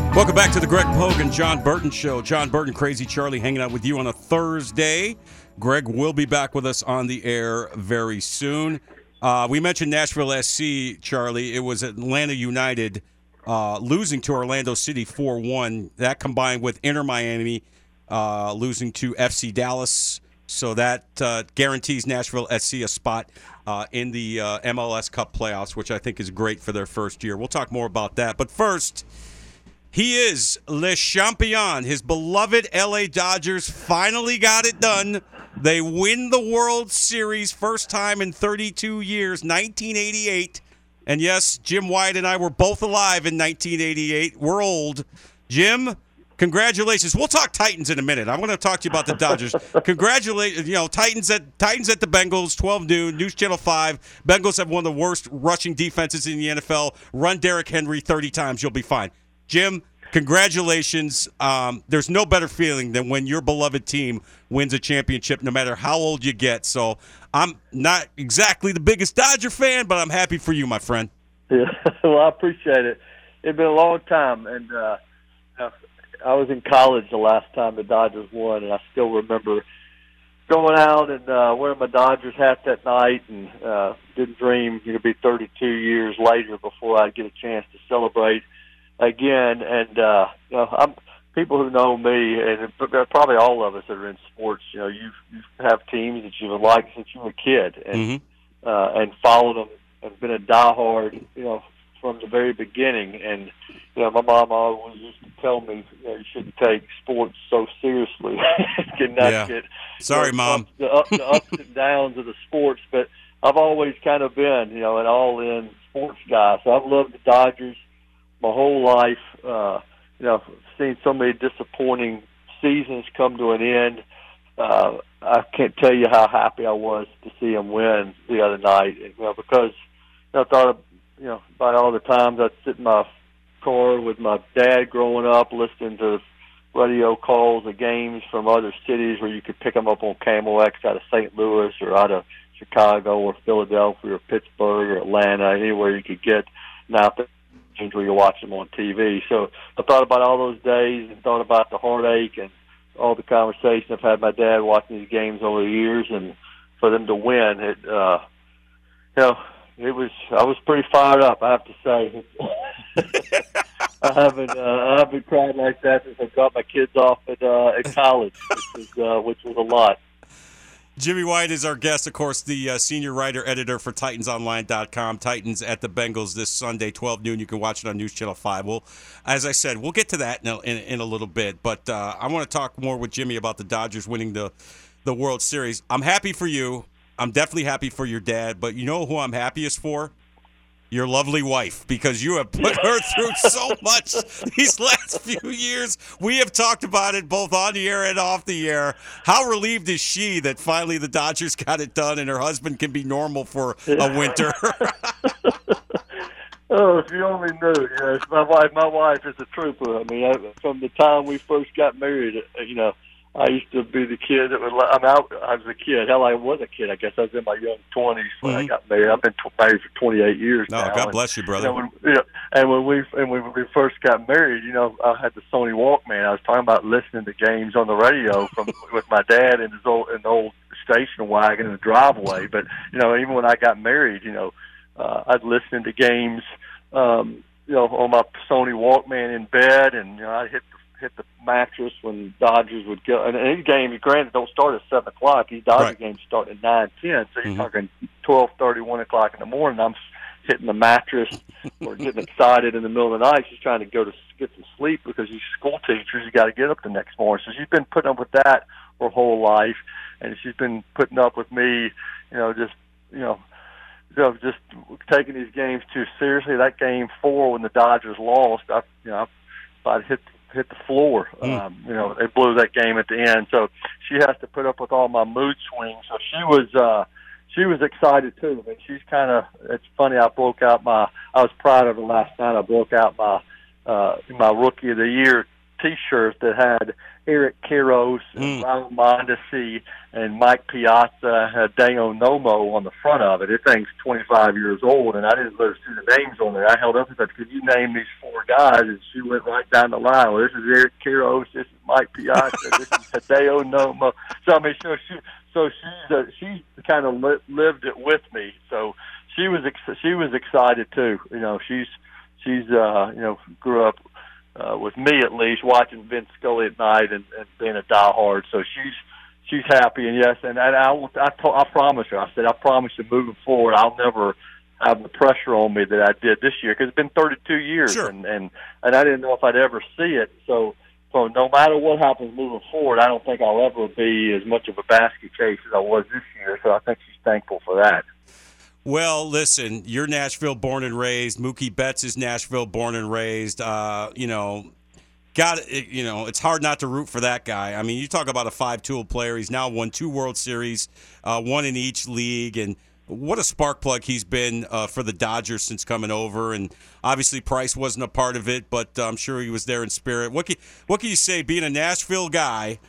Welcome back to the Greg Pogue and John Burton Show. John Burton, Crazy Charlie, hanging out with you on a Thursday. Greg will be back with us on the air very soon. Uh, we mentioned Nashville S C, Charlie. It was Atlanta United uh, losing to Orlando City four one. That combined with Inter Miami uh, losing to F C Dallas. So that uh, guarantees Nashville S C a spot uh, in the uh, M L S Cup playoffs, which I think is great for their first year. We'll talk more about that. But first, he is Le Champion. His beloved L A Dodgers finally got it done. They win the World Series, first time in thirty-two years, nineteen eighty-eight. And yes, Jim Wyatt and I were both alive in nineteen eighty-eight. We're old. Jim, congratulations. We'll talk Titans in a minute. I'm going to talk to you about the Dodgers. Congratulations. You know, Titans at Titans at the Bengals, twelve noon, News Channel five. Bengals have one of the worst rushing defenses in the N F L. Run Derrick Henry thirty times. You'll be fine. Jim, congratulations. Um, there's no better feeling than when your beloved team wins a championship, no matter how old you get. So I'm not exactly the biggest Dodger fan, but I'm happy for you, my friend. Yeah, well, I appreciate it. It's been a long time, and uh, I was in college the last time the Dodgers won, and I still remember going out and uh, wearing my Dodgers hat that night, and uh, didn't dream it would be thirty-two years later before I'd get a chance to celebrate again. And uh, you know, I'm people who know me, and probably all of us that are in sports. You know, you you have teams that you've liked since you were a kid, and mm-hmm. uh, and followed them, and been a diehard. You know, from the very beginning. And you know, my mom always used to tell me, you know, you shouldn't take sports so seriously. Can not yeah. get sorry, you know, Mom. Up, the, up, the ups and downs of the sports, but I've always kind of been, you know, an all-in sports guy. So I've loved the Dodgers my whole life. Uh, you know, seen so many disappointing seasons come to an end. Uh, I can't tell you how happy I was to see them win the other night. You know, because you know, I thought, of, you know, about all the times I'd sit in my car with my dad growing up, listening to radio calls of games from other cities where you could pick them up on Camel X out of Saint Louis or out of Chicago or Philadelphia or Pittsburgh or Atlanta, anywhere you could get. Now, where you watch them on T V. So I thought about all those days and thought about the heartache and all the conversation I've had with my dad watching these games over the years, and for them to win, it, uh, you know, it was, I was pretty fired up, I have to say. I haven't, uh, I haven't cried like that since I got my kids off at, uh, at college, which was, uh, which was a lot. Jimmy White is our guest, of course, the uh, senior writer editor for Titans Online dot com. Titans at the Bengals this Sunday, twelve noon. You can watch it on News Channel five. Well, as I said, we'll get to that in a, in, in a little bit. But uh, I want to talk more with Jimmy about the Dodgers winning the, the World Series. I'm happy for you. I'm definitely happy for your dad. But you know who I'm happiest for? Your lovely wife, because you have put her through so much these last few years. We have talked about it both on the air and off the air. How relieved is she that finally the Dodgers got it done and her husband can be normal for a winter? Oh, if you only knew. Yes, my wife, my wife is a trooper. I mean, I, from the time we first got married, you know, I used to be the kid that would. I mean, I, I was a kid. Hell, I was a kid. I guess I was in my young twenties when mm-hmm. I got married. I've been t- married for twenty-eight years no, now. God and, bless you, brother. You know, when, you know, and when we and when we first got married, you know, I had the Sony Walkman. I was talking about listening to games on the radio from with my dad in his old in the old station wagon in the driveway. But you know, even when I got married, you know, uh, I'd listen to games, um, you know, on my Sony Walkman in bed, and you know, I'd hit. The hit the mattress when Dodgers would go. And these games, granted, don't start at seven o'clock. These Dodger right. games start at nine ten. So you're mm-hmm. talking twelve thirty, one o'clock in the morning. I'm hitting the mattress or getting excited in the middle of the night. She's trying to go to get some sleep because she's school teachers. You got to get up the next morning. So she's been putting up with that her whole life, and she's been putting up with me, you know, just, you know, you know, just taking these games too seriously. That game four when the Dodgers lost, I, you know, I'd hit hit the floor. Mm. Um, you know, they blew that game at the end. So she has to put up with all my mood swings. So she was, uh, she was excited too. I mean, she's kind of, it's funny. I broke out my, I was proud of her last night. I broke out my, uh, my rookie of the year T-shirt that had Eric Karros, and mm. Raul Mondesi, and Mike Piazza, had Deo Nomo on the front of it. It thing's twenty-five years old, and I didn't let her see the names on there. I held up and said, "Could you name these four guys?" And she went right down the line. Well, this is Eric Karros, this is Mike Piazza, this is Deo Nomo. So I mean, so she, so she's uh, she kind of li- lived it with me. So she was ex- she was excited too. You know, she's she's uh, you know grew up. Uh, with me at least, watching Vince Scully at night and, and being a diehard, so she's she's happy. And yes, and, and I I, told, I promise her. I said I promise you, moving forward, I'll never have the pressure on me that I did this year, because it's been thirty-two years, sure. and, and and I didn't know if I'd ever see it. So so no matter what happens moving forward, I don't think I'll ever be as much of a basket case as I was this year. So I think she's thankful for that. Well, listen, you're Nashville born and raised. Mookie Betts is Nashville born and raised. Uh, you know, got you know, it's hard not to root for that guy. I mean, you talk about a five-tool player. He's now won two World Series, uh, one in each league, and what a spark plug he's been uh, for the Dodgers since coming over. And obviously, Price wasn't a part of it, but uh, I'm sure he was there in spirit. What can what can you say, being a Nashville guy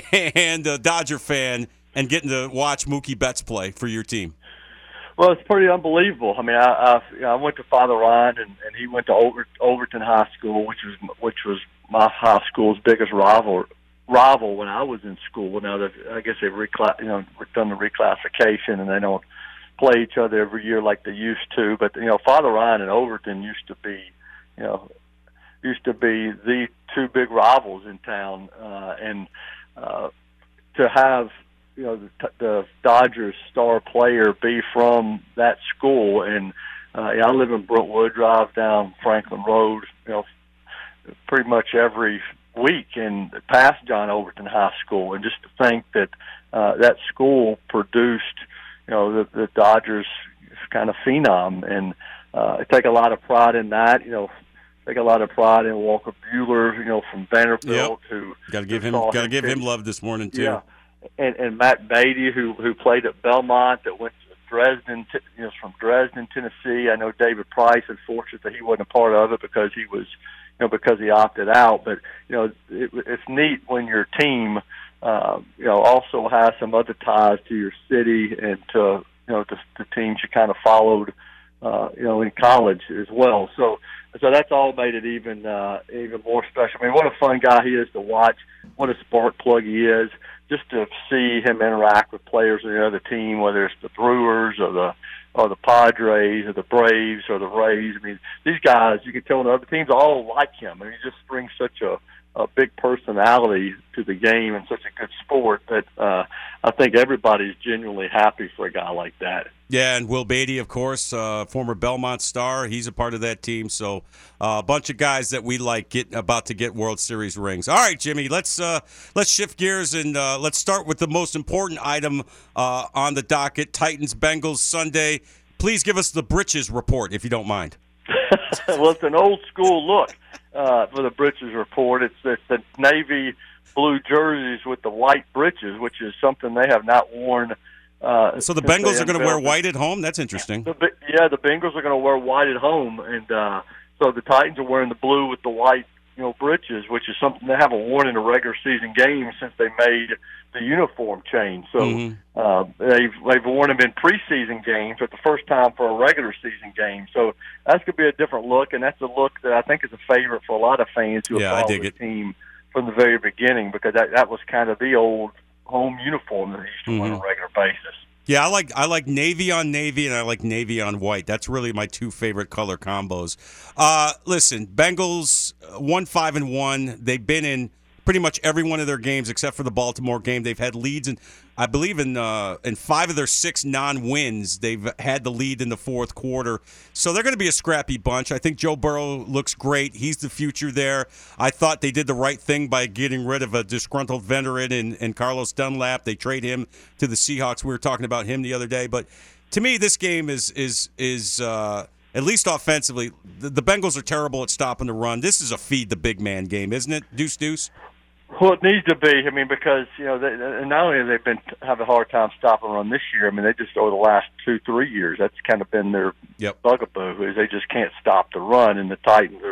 and a Dodger fan, and getting to watch Mookie Betts play for your team? Well, it's pretty unbelievable. I mean, I I, you know, I went to Father Ryan, and, and he went to Over, Overton High School, which was which was my high school's biggest rival rival when I was in school. Now that I guess they've recla- you know done the reclassification, and they don't play each other every year like they used to. But you know, Father Ryan and Overton used to be, you know, used to be the two big rivals in town, uh, and uh, to have. You know, the, the Dodgers star player be from that school. And uh, yeah, I live in Brookwood, drive down Franklin Road, you know, pretty much every week, and past John Overton High School. And just to think that uh, that school produced, you know, the, the Dodgers kind of phenom. And uh, I take a lot of pride in that, you know, take a lot of pride in Walker Buehler, you know, from Vanderbilt, yep. who got to give him got to give him love this morning too. Yeah. And, and Matt Beatty, who who played at Belmont, that went to Dresden, you know, from Dresden, Tennessee. I know David Price. Unfortunate that he wasn't a part of it because he was, you know, because he opted out. But you know, it, it's neat when your team, uh, you know, also has some other ties to your city and to you know the, the teams you kind of followed, uh, you know, in college as well. So. So that's all made it even uh, even more special. I mean, what a fun guy he is to watch. What a spark plug he is. Just to see him interact with players on the other team, whether it's the Brewers or the or the Padres or the Braves or the Rays. I mean, these guys, you can tell the other teams all like him. I mean, he just brings such a, a big personality to the game and such a good sport that uh, I think everybody's genuinely happy for a guy like that. Yeah, and Will Beatty, of course, uh, former Belmont star. He's a part of that team. So uh, a bunch of guys that we like get about to get World Series rings. All right, Jimmy, let's uh, let's shift gears and uh, let's start with the most important item uh, on the docket, Titans-Bengals Sunday. Please give us the Britches report, if you don't mind. Well, it's an old-school look uh, for the Britches report. It's, it's the navy blue jerseys with the white breeches, which is something they have not worn. Uh, so the Bengals are going to wear white at home? That's interesting. The, yeah, the Bengals are going to wear white at home, and uh, so the Titans are wearing the blue with the white, you know, breeches, which is something they haven't worn in a regular season game since they made the uniform change. So mm-hmm. uh, they've they've worn them in preseason games, but the first time for a regular season game. So that's going to be a different look, and that's a look that I think is a favorite for a lot of fans who yeah, have followed the it. team from the very beginning, because that that was kind of the old home uniform that they used to mm-hmm. wear on a regular basis. Yeah, I like I like navy on navy, and I like navy on white. That's really my two favorite color combos. Uh, listen, Bengals one five and one. They've been in pretty much every one of their games except for the Baltimore game. They've had leads, and I believe in uh, in five of their six non-wins, they've had the lead in the fourth quarter. So they're going to be a scrappy bunch. I think Joe Burrow looks great. He's the future there. I thought they did the right thing by getting rid of a disgruntled veteran in, in Carlos Dunlap. They trade him to the Seahawks. We were talking about him the other day. But to me, this game is is is uh, at least offensively, the, the Bengals are terrible at stopping the run. This is a feed the big man game, isn't it? Deuce, deuce. Well, it needs to be. I mean, because you know, they, and not only have they been have a hard time stopping run this year. I mean, they just over the last two, three years, that's kind of been their yep. bugaboo. Is they just can't stop the run, and the Titans are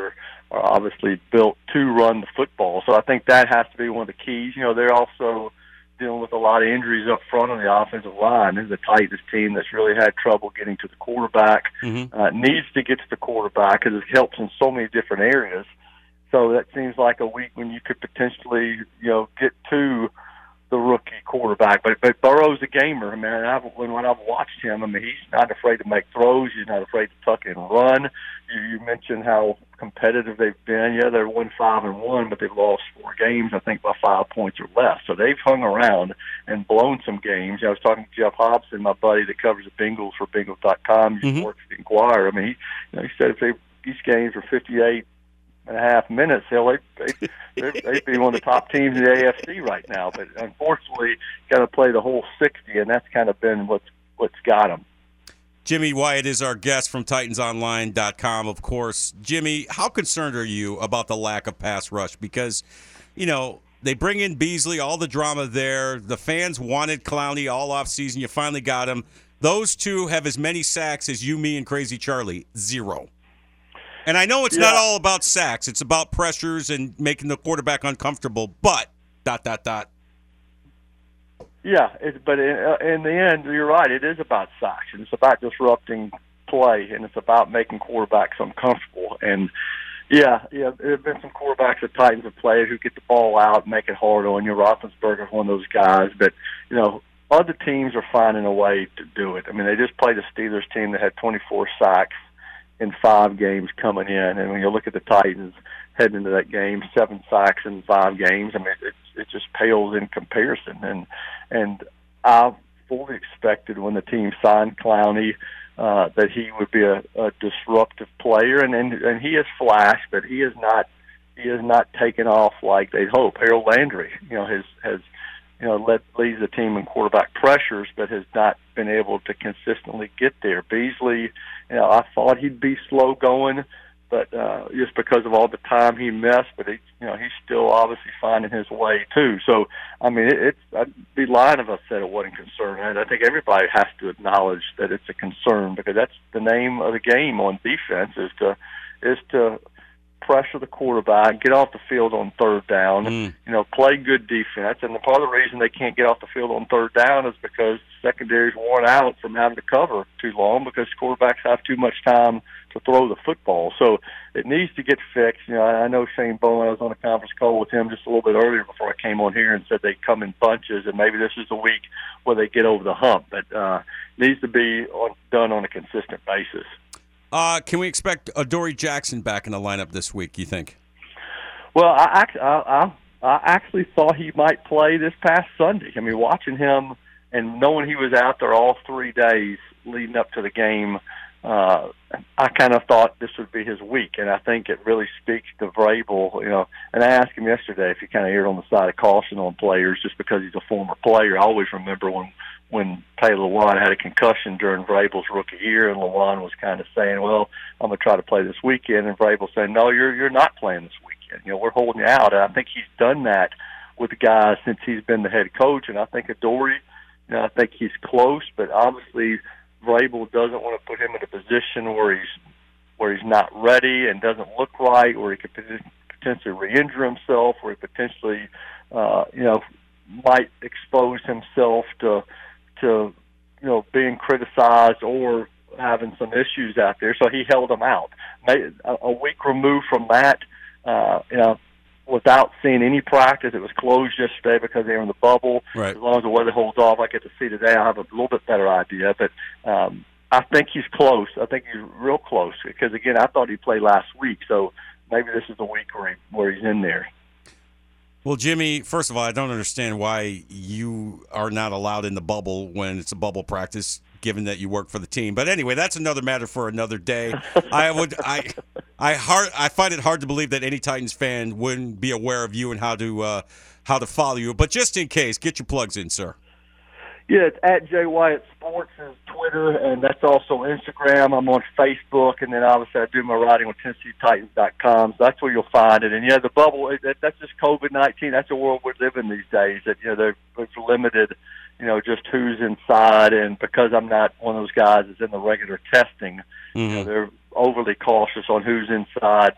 are obviously built to run the football. So I think that has to be one of the keys. You know, they're also dealing with a lot of injuries up front on the offensive line. This is a Titans team that's really had trouble getting to the quarterback. Mm-hmm. Uh, needs to get to the quarterback because it helps in so many different areas. So that seems like a week when you could potentially, you know, get to the rookie quarterback. But but Burrow's a gamer, man. I've, when when I've watched him, I mean, he's not afraid to make throws. He's not afraid to tuck and run. You, you mentioned how competitive they've been. Yeah, they're one five and one, but they've lost four games, I think, by five points or less. So they've hung around and blown some games. I was talking to Jeff Hobson, my buddy that covers the Bengals for Bengals dot com. He Mm-hmm. works at the Inquirer. I mean, he, you know, he said if they these games were fifty-eight and a half minutes, hell, they, they, they'd, they'd be one of the top teams in the A F C right now. But unfortunately, got to play the whole sixty, and that's kind of been what's what's got them. Jimmy Wyatt is our guest from Titans Online dot com, of course. Jimmy, how concerned are you about the lack of pass rush? Because, you know, they bring in Beasley, all the drama there. The fans wanted Clowney all offseason. You finally got him. Those two have as many sacks as you, me, and Crazy Charlie. Zero. And I know it's Yeah. not all about sacks. It's about pressures and making the quarterback uncomfortable. But, dot, dot, dot. Yeah, it's, but in, uh, in the end, you're right. It is about sacks, and it's about disrupting play, and it's about making quarterbacks uncomfortable. And yeah, yeah, there have been some quarterbacks that Titans have played who get the ball out and make it hard on you. Roethlisberger's one of those guys, but you know, other teams are finding a way to do it. I mean, they just played a Steelers team that had twenty-four sacks in five games coming in, and when you look at the Titans heading into that game, seven sacks in five games, I mean, it, it just pales in comparison. And and I fully expected when the team signed Clowney uh, that he would be a, a disruptive player, and, and and he has flashed, but he is not he has not taken off like they'd hope. Harold Landry, you know, has has you know led leads the team in quarterback pressures, but has not been able to consistently get there. Beasley, you know, I thought he'd be slow going, but uh, just because of all the time he missed, but he, you know, he's still obviously finding his way too. So, I mean, it, it's I'd be lying if I said it wasn't concerned. And I think everybody has to acknowledge that it's a concern because that's the name of the game on defense is to is to pressure the quarterback, get off the field on third down, Mm. you know, play good defense. And the part of the reason they can't get off the field on third down is because secondary's worn out from having to cover too long because quarterbacks have too much time to throw the football. So it needs to get fixed. You know, I know Shane Bowen, I was on a conference call with him just a little bit earlier before I came on here and said they come in bunches and maybe this is the week where they get over the hump. But uh needs to be on, done on a consistent basis. Uh, can we expect Adoree Jackson back in the lineup this week, you think? Well, I, act- I, I, I actually thought he might play this past Sunday. I mean, watching him and knowing he was out there all three days leading up to the game, uh, I kind of thought this would be his week, and I think it really speaks to Vrabel. You know, and I asked him yesterday if he kind of erred on the side of caution on players just because he's a former player. I always remember when when Taylor Lewan had a concussion during Vrabel's rookie year, and Lewan was kind of saying, "Well, I'm going to try to play this weekend," and Vrabel saying, "No, you're you're not playing this weekend. You know, we're holding you out." And I think he's done that with guys since he's been the head coach, and I think Adoree, you know, I think he's close, but obviously Vrabel doesn't want to put him in a position where he's where he's not ready and doesn't look right, where he could potentially re-injure himself, where he potentially, uh, you know, might expose himself to. to, you know, being criticized or having some issues out there. So he held them out. A week removed from that, uh, you know, without seeing any practice, it was closed yesterday because they were in the bubble. Right. As long as the weather holds off, I get to see today. I'll have a little bit better idea. But um, I think he's close. I think he's real close because, again, I thought he played last week. So maybe this is the week where, he, where he's in there. Well, Jimmy, first of all, I don't understand why you are not allowed in the bubble when it's a bubble practice, given that you work for the team. But anyway, that's another matter for another day. I would, I, I hard, I find it hard to believe that any Titans fan wouldn't be aware of you and how to, uh, how to follow you. But just in case, get your plugs in, sir. Yeah, it's at Jay Wyatt Sports is Twitter, and that's also Instagram. I'm on Facebook, and then obviously I do my writing on Tennessee Titans dot com, so that's where you'll find it. And, yeah, the bubble, that, that's just COVID nineteen. That's the world we're living these days, that, you know, they're, it's limited, you know, just who's inside. And because I'm not one of those guys that's in the regular testing, Mm-hmm. you know, they're overly cautious on who's inside,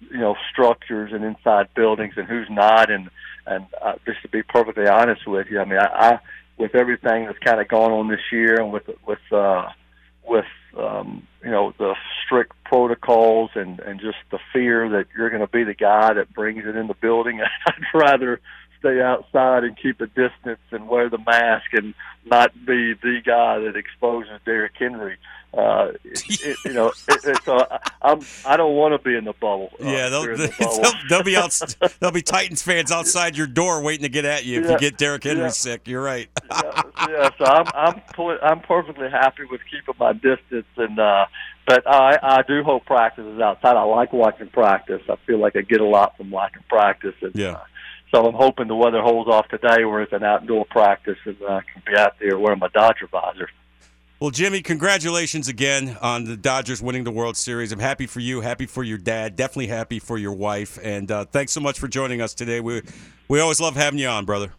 you know, structures and inside buildings and who's not. And and uh, just to be perfectly honest with you, I mean, I, I with everything that's kind of gone on this year, and with with uh, with um, you know, the strict protocols and and just the fear that you're going to be the guy that brings it in the building, I'd rather stay outside and keep a distance and wear the mask and not be the guy that exposes Derrick Henry. Uh, it, it, you know, it, it's uh, I'm I don't want to be in the bubble. Uh, Yeah, they'll, the they'll, bubble. they'll be out. There'll be Titans fans outside your door waiting to get at you if Yeah, you get Derrick Henry yeah. sick. You're right. yeah, yeah, so I'm I'm pl- I'm perfectly happy with keeping my distance, and uh, but I I do hope practice is outside. I like watching practice. I feel like I get a lot from watching practice, and Yeah. uh, so I'm hoping the weather holds off today, where it's an outdoor practice, and I can be out there wearing my Dodger visor. Well, Jimmy, congratulations again on the Dodgers winning the World Series. I'm happy for you, happy for your dad, definitely happy for your wife, and uh, thanks so much for joining us today. We we always love having you on, brother.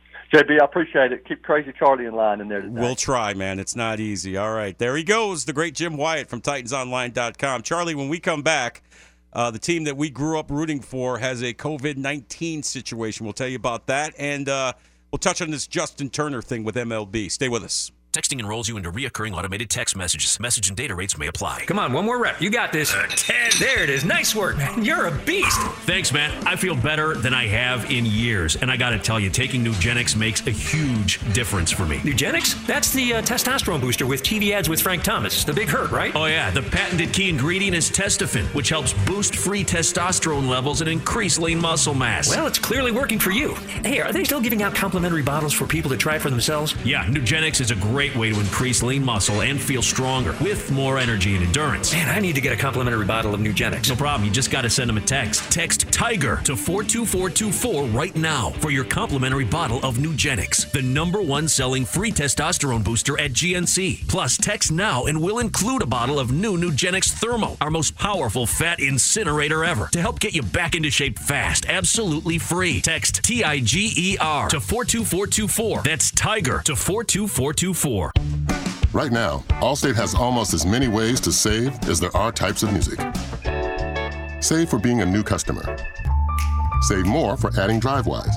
J B, I appreciate it. Keep Crazy Charlie in line in there today. We'll try, man. It's not easy. All right, there he goes, the great Jim Wyatt from Titans Online dot com. Charlie, when we come back, uh, the team that we grew up rooting for has a COVID nineteen situation. We'll tell you about that, and uh, we'll touch on this Justin Turner thing with M L B. Stay with us. Texting enrolls you into reoccurring automated text messages. Message and data rates may apply. Come on, one more rep. You got this. Uh, ten. There it is. Nice work, man. You're a beast. Thanks, man. I feel better than I have in years. And I got to tell you, taking Nugenix makes a huge difference for me. Nugenix? That's the uh, testosterone booster with T V ads with Frank Thomas. The big hurt, right? Oh, yeah. The patented key ingredient is Testofen, which helps boost free testosterone levels and increase lean muscle mass. Well, it's clearly working for you. Hey, are they still giving out complimentary bottles for people to try for themselves? Yeah, Nugenix is a great way to increase lean muscle and feel stronger with more energy and endurance. Man, I need to get a complimentary bottle of Nugenix. No problem. You just got to send them a text. Text TIGER to four two four two four right now for your complimentary bottle of Nugenix, the number one selling free testosterone booster at G N C. Plus, text now and we'll include a bottle of new Nugenix Thermo, our most powerful fat incinerator ever, to help get you back into shape fast, absolutely free. Text T I G E R to four two four two four. That's TIGER to four two four two four. Right now, Allstate has almost as many ways to save as there are types of music. Save for being a new customer. Save more for adding DriveWise.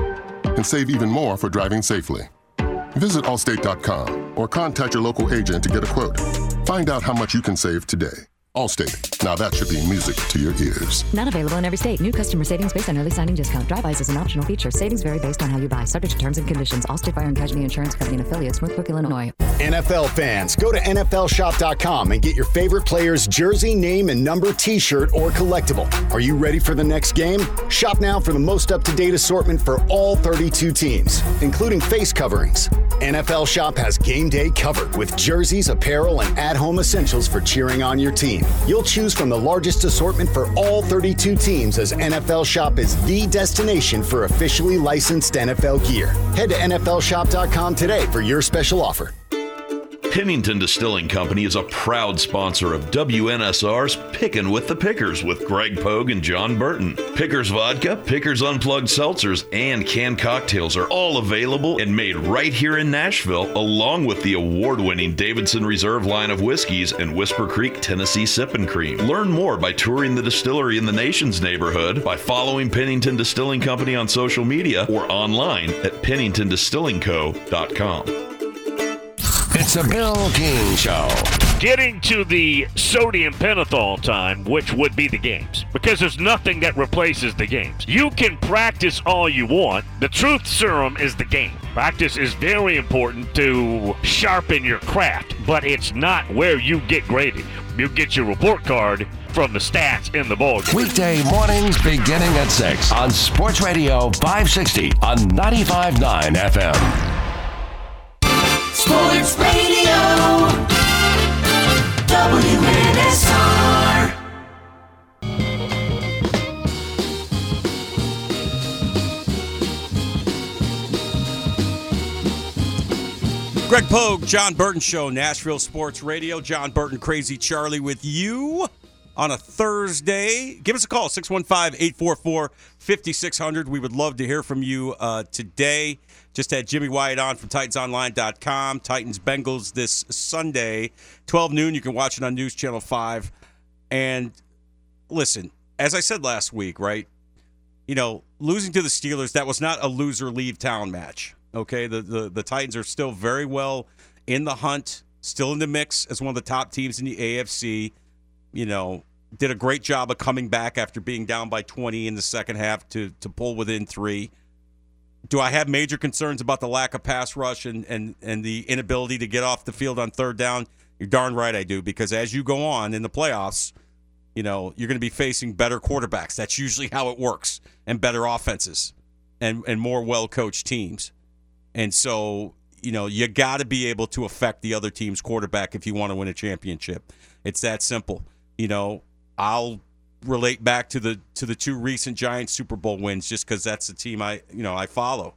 And save even more for driving safely. Visit Allstate dot com or contact your local agent to get a quote. Find out how much you can save today. Allstate. Now that should be music to your ears. Not available in every state. New customer savings based on early signing discount. Drive-bys is an optional feature. Savings vary based on how you buy. Subject to terms and conditions. Allstate Fire and Casualty Insurance Company and affiliates. Northbrook, Illinois. N F L fans, go to N F L shop dot com and get your favorite player's jersey, name, and number t-shirt or collectible. Are you ready for the next game? Shop now for the most up-to-date assortment for all thirty-two teams, including face coverings. N F L Shop has game day covered with jerseys, apparel, and at-home essentials for cheering on your team. You'll choose from the largest assortment for all thirty-two teams, as N F L Shop is the destination for officially licensed N F L gear. Head to N F L shop dot com today for your special offer. Pennington Distilling Company is a proud sponsor of W N S R's Pickin' with the Pickers with Greg Pogue and John Burton. Pickers Vodka, Pickers Unplugged Seltzers, and canned cocktails are all available and made right here in Nashville, along with the award-winning Davidson Reserve line of whiskeys and Whisper Creek Tennessee Sippin' Cream. Learn more by touring the distillery in the Nation's neighborhood, by following Pennington Distilling Company on social media, or online at pennington distilling co dot com. It's a Bill King Show. Getting to the sodium pentothal time, which would be the games, because there's nothing that replaces the games. You can practice all you want. The truth serum is the game. Practice is very important to sharpen your craft, but it's not where you get graded. You get your report card from the stats in the ball game. Weekday mornings beginning at six on Sports Radio five sixty on ninety-five point nine F M. Sports Radio W N S R. Greg Pogue, John Burton Show, Nashville Sports Radio. John Burton, Crazy Charlie with you on a Thursday. Give us a call, six one five, eight four four, five six zero zero. We would love to hear from you uh, today. Just had Jimmy Wyatt on from Titans Online dot com. Titans Bengals this Sunday, twelve noon. You can watch it on News Channel five. And listen, as I said last week, right? You know, losing to the Steelers, that was not a loser leave town match. Okay, the, the the Titans are still very well in the hunt, still in the mix as one of the top teams in the A F C. You know, did a great job of coming back after being down by twenty in the second half to to pull within three. Do I have major concerns about the lack of pass rush and, and, and the inability to get off the field on third down? You're darn right I do, because as you go on in the playoffs, you know, you're going to be facing better quarterbacks. That's usually how it works, and better offenses and, and more well-coached teams. And so, you know, you got to be able to affect the other team's quarterback if you want to win a championship. It's that simple. You know, I'll relate back to the to the two recent Giants Super Bowl wins just because that's the team I you know I follow.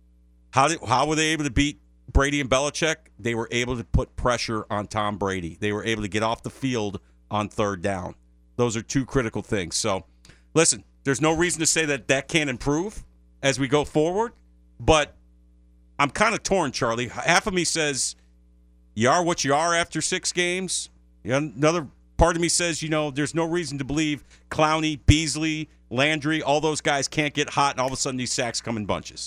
How did how were they able to beat Brady and Belichick? They were able to put pressure on Tom Brady. They were able to get off the field on third down. Those are two critical things. So, listen, there's no reason to say that that can't improve as we go forward, but I'm kind of torn, Charlie. Half of me says you are what you are after six games. You know, another part of me says, you know, there's no reason to believe Clowney, Beasley, Landry, all those guys can't get hot, and all of a sudden these sacks come in bunches.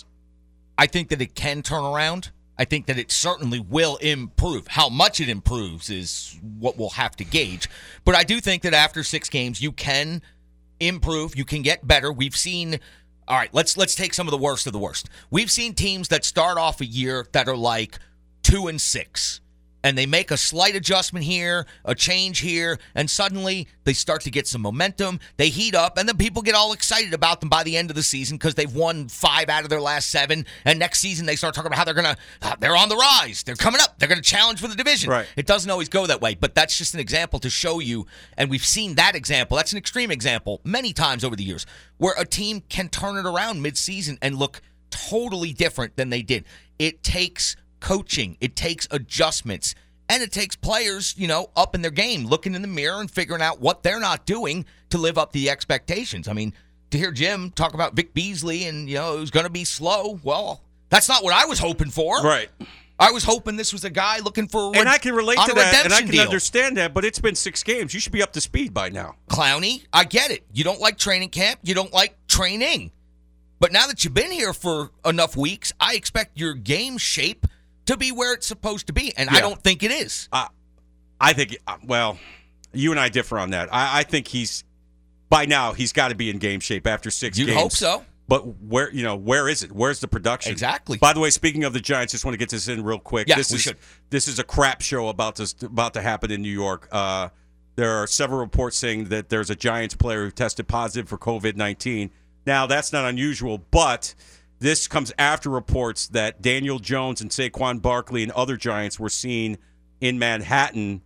I think that it can turn around. I think that it certainly will improve. How much it improves is what we'll have to gauge. But I do think that after six games, you can improve. You can get better. We've seen, all right, let's let's take some of the worst of the worst. We've seen teams that start off a year that are like two and six. And they make a slight adjustment here, a change here, and suddenly they start to get some momentum. They heat up, and then people get all excited about them by the end of the season because they've won five out of their last seven. And next season they start talking about how they're gonna, uh, they're on the rise, they're coming up, they're gonna challenge for the division. Right. It doesn't always go that way, but that's just an example to show you. And we've seen that example. That's an extreme example many times over the years where a team can turn it around mid-season and look totally different than they did. It takes coaching, it takes adjustments, and it takes players, you know, up in their game, looking in the mirror and figuring out what they're not doing to live up to the expectations. I mean, to hear Jim talk about Vic Beasley and, you know, it was going to be slow, well, that's not what I was hoping for. Right. I was hoping this was a guy looking for a re- And I can relate to that, and I can deal. understand that, but it's been six games. You should be up to speed by now. Clowney, I get it. You don't like training camp. You don't like training. But now that you've been here for enough weeks, I expect your game shape to be where it's supposed to be, and Yeah. I don't think it is. Uh, I think, uh, well, you and I differ on that. I, I think he's, by now, he's got to be in game shape after six You'd games. hope so. But where, you know, where is it? Where's the production? Exactly. By the way, speaking of the Giants, just want to get this in real quick. Yeah, this we is, should. This is a crap show about to, about to happen in New York. Uh, there are several reports saying that there's a Giants player who tested positive for covid nineteen. Now, that's not unusual, but this comes after reports that Daniel Jones and Saquon Barkley and other Giants were seen in Manhattan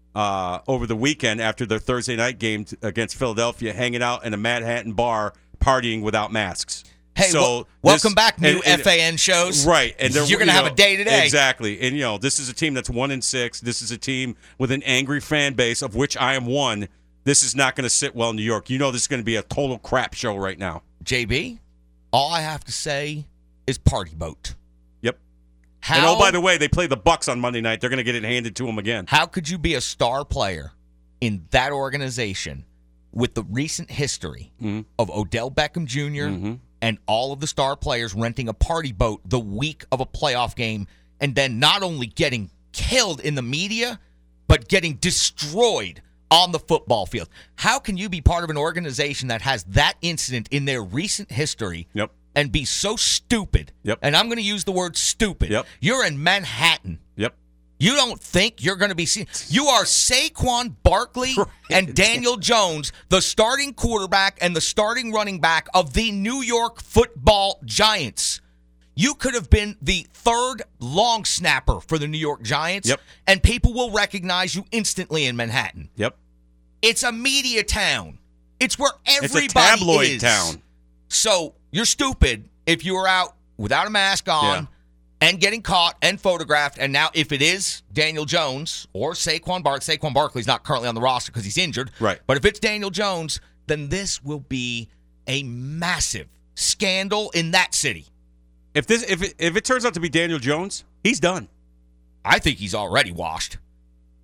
uh, over the weekend after their Thursday night game t- against Philadelphia, hanging out in a Manhattan bar, partying without masks. Hey, so wel- welcome this- back, new and- and- F A N shows. Right. And they're- you're going to you have know, a day today. Exactly. And, you know, this is a team that's one and six. This is a team with an angry fan base, of which I am one. This is not going to sit well in New York. You know this is going to be a total crap show right now. J B, all I have to say is party boat. Yep. How, and, oh, by the way, they play the Bucks on Monday night. They're going to get it handed to them again. How could you be a star player in that organization with the recent history mm-hmm. of Odell Beckham Junior Mm-hmm. and all of the star players renting a party boat the week of a playoff game and then not only getting killed in the media, but getting destroyed on the football field? How can you be part of an organization that has that incident in their recent history yep. and be so stupid? Yep. And I'm going to use the word stupid. Yep. You're in Manhattan. Yep. You don't think you're going to be seen. You are Saquon Barkley right. and Daniel Jones, the starting quarterback and the starting running back of the New York Football Giants. You could have been the third long snapper for the New York Giants, yep. and people will recognize you instantly in Manhattan. Yep. It's a media town. It's where everybody it's a tabloid is. town. So you're stupid if you were out without a mask on yeah. and getting caught and photographed. And now if it is Daniel Jones or Saquon Barkley, Saquon Barkley's not currently on the roster because he's injured. Right. But if it's Daniel Jones, then this will be a massive scandal in that city. If this if it, if it turns out to be Daniel Jones, he's done. I think he's already washed.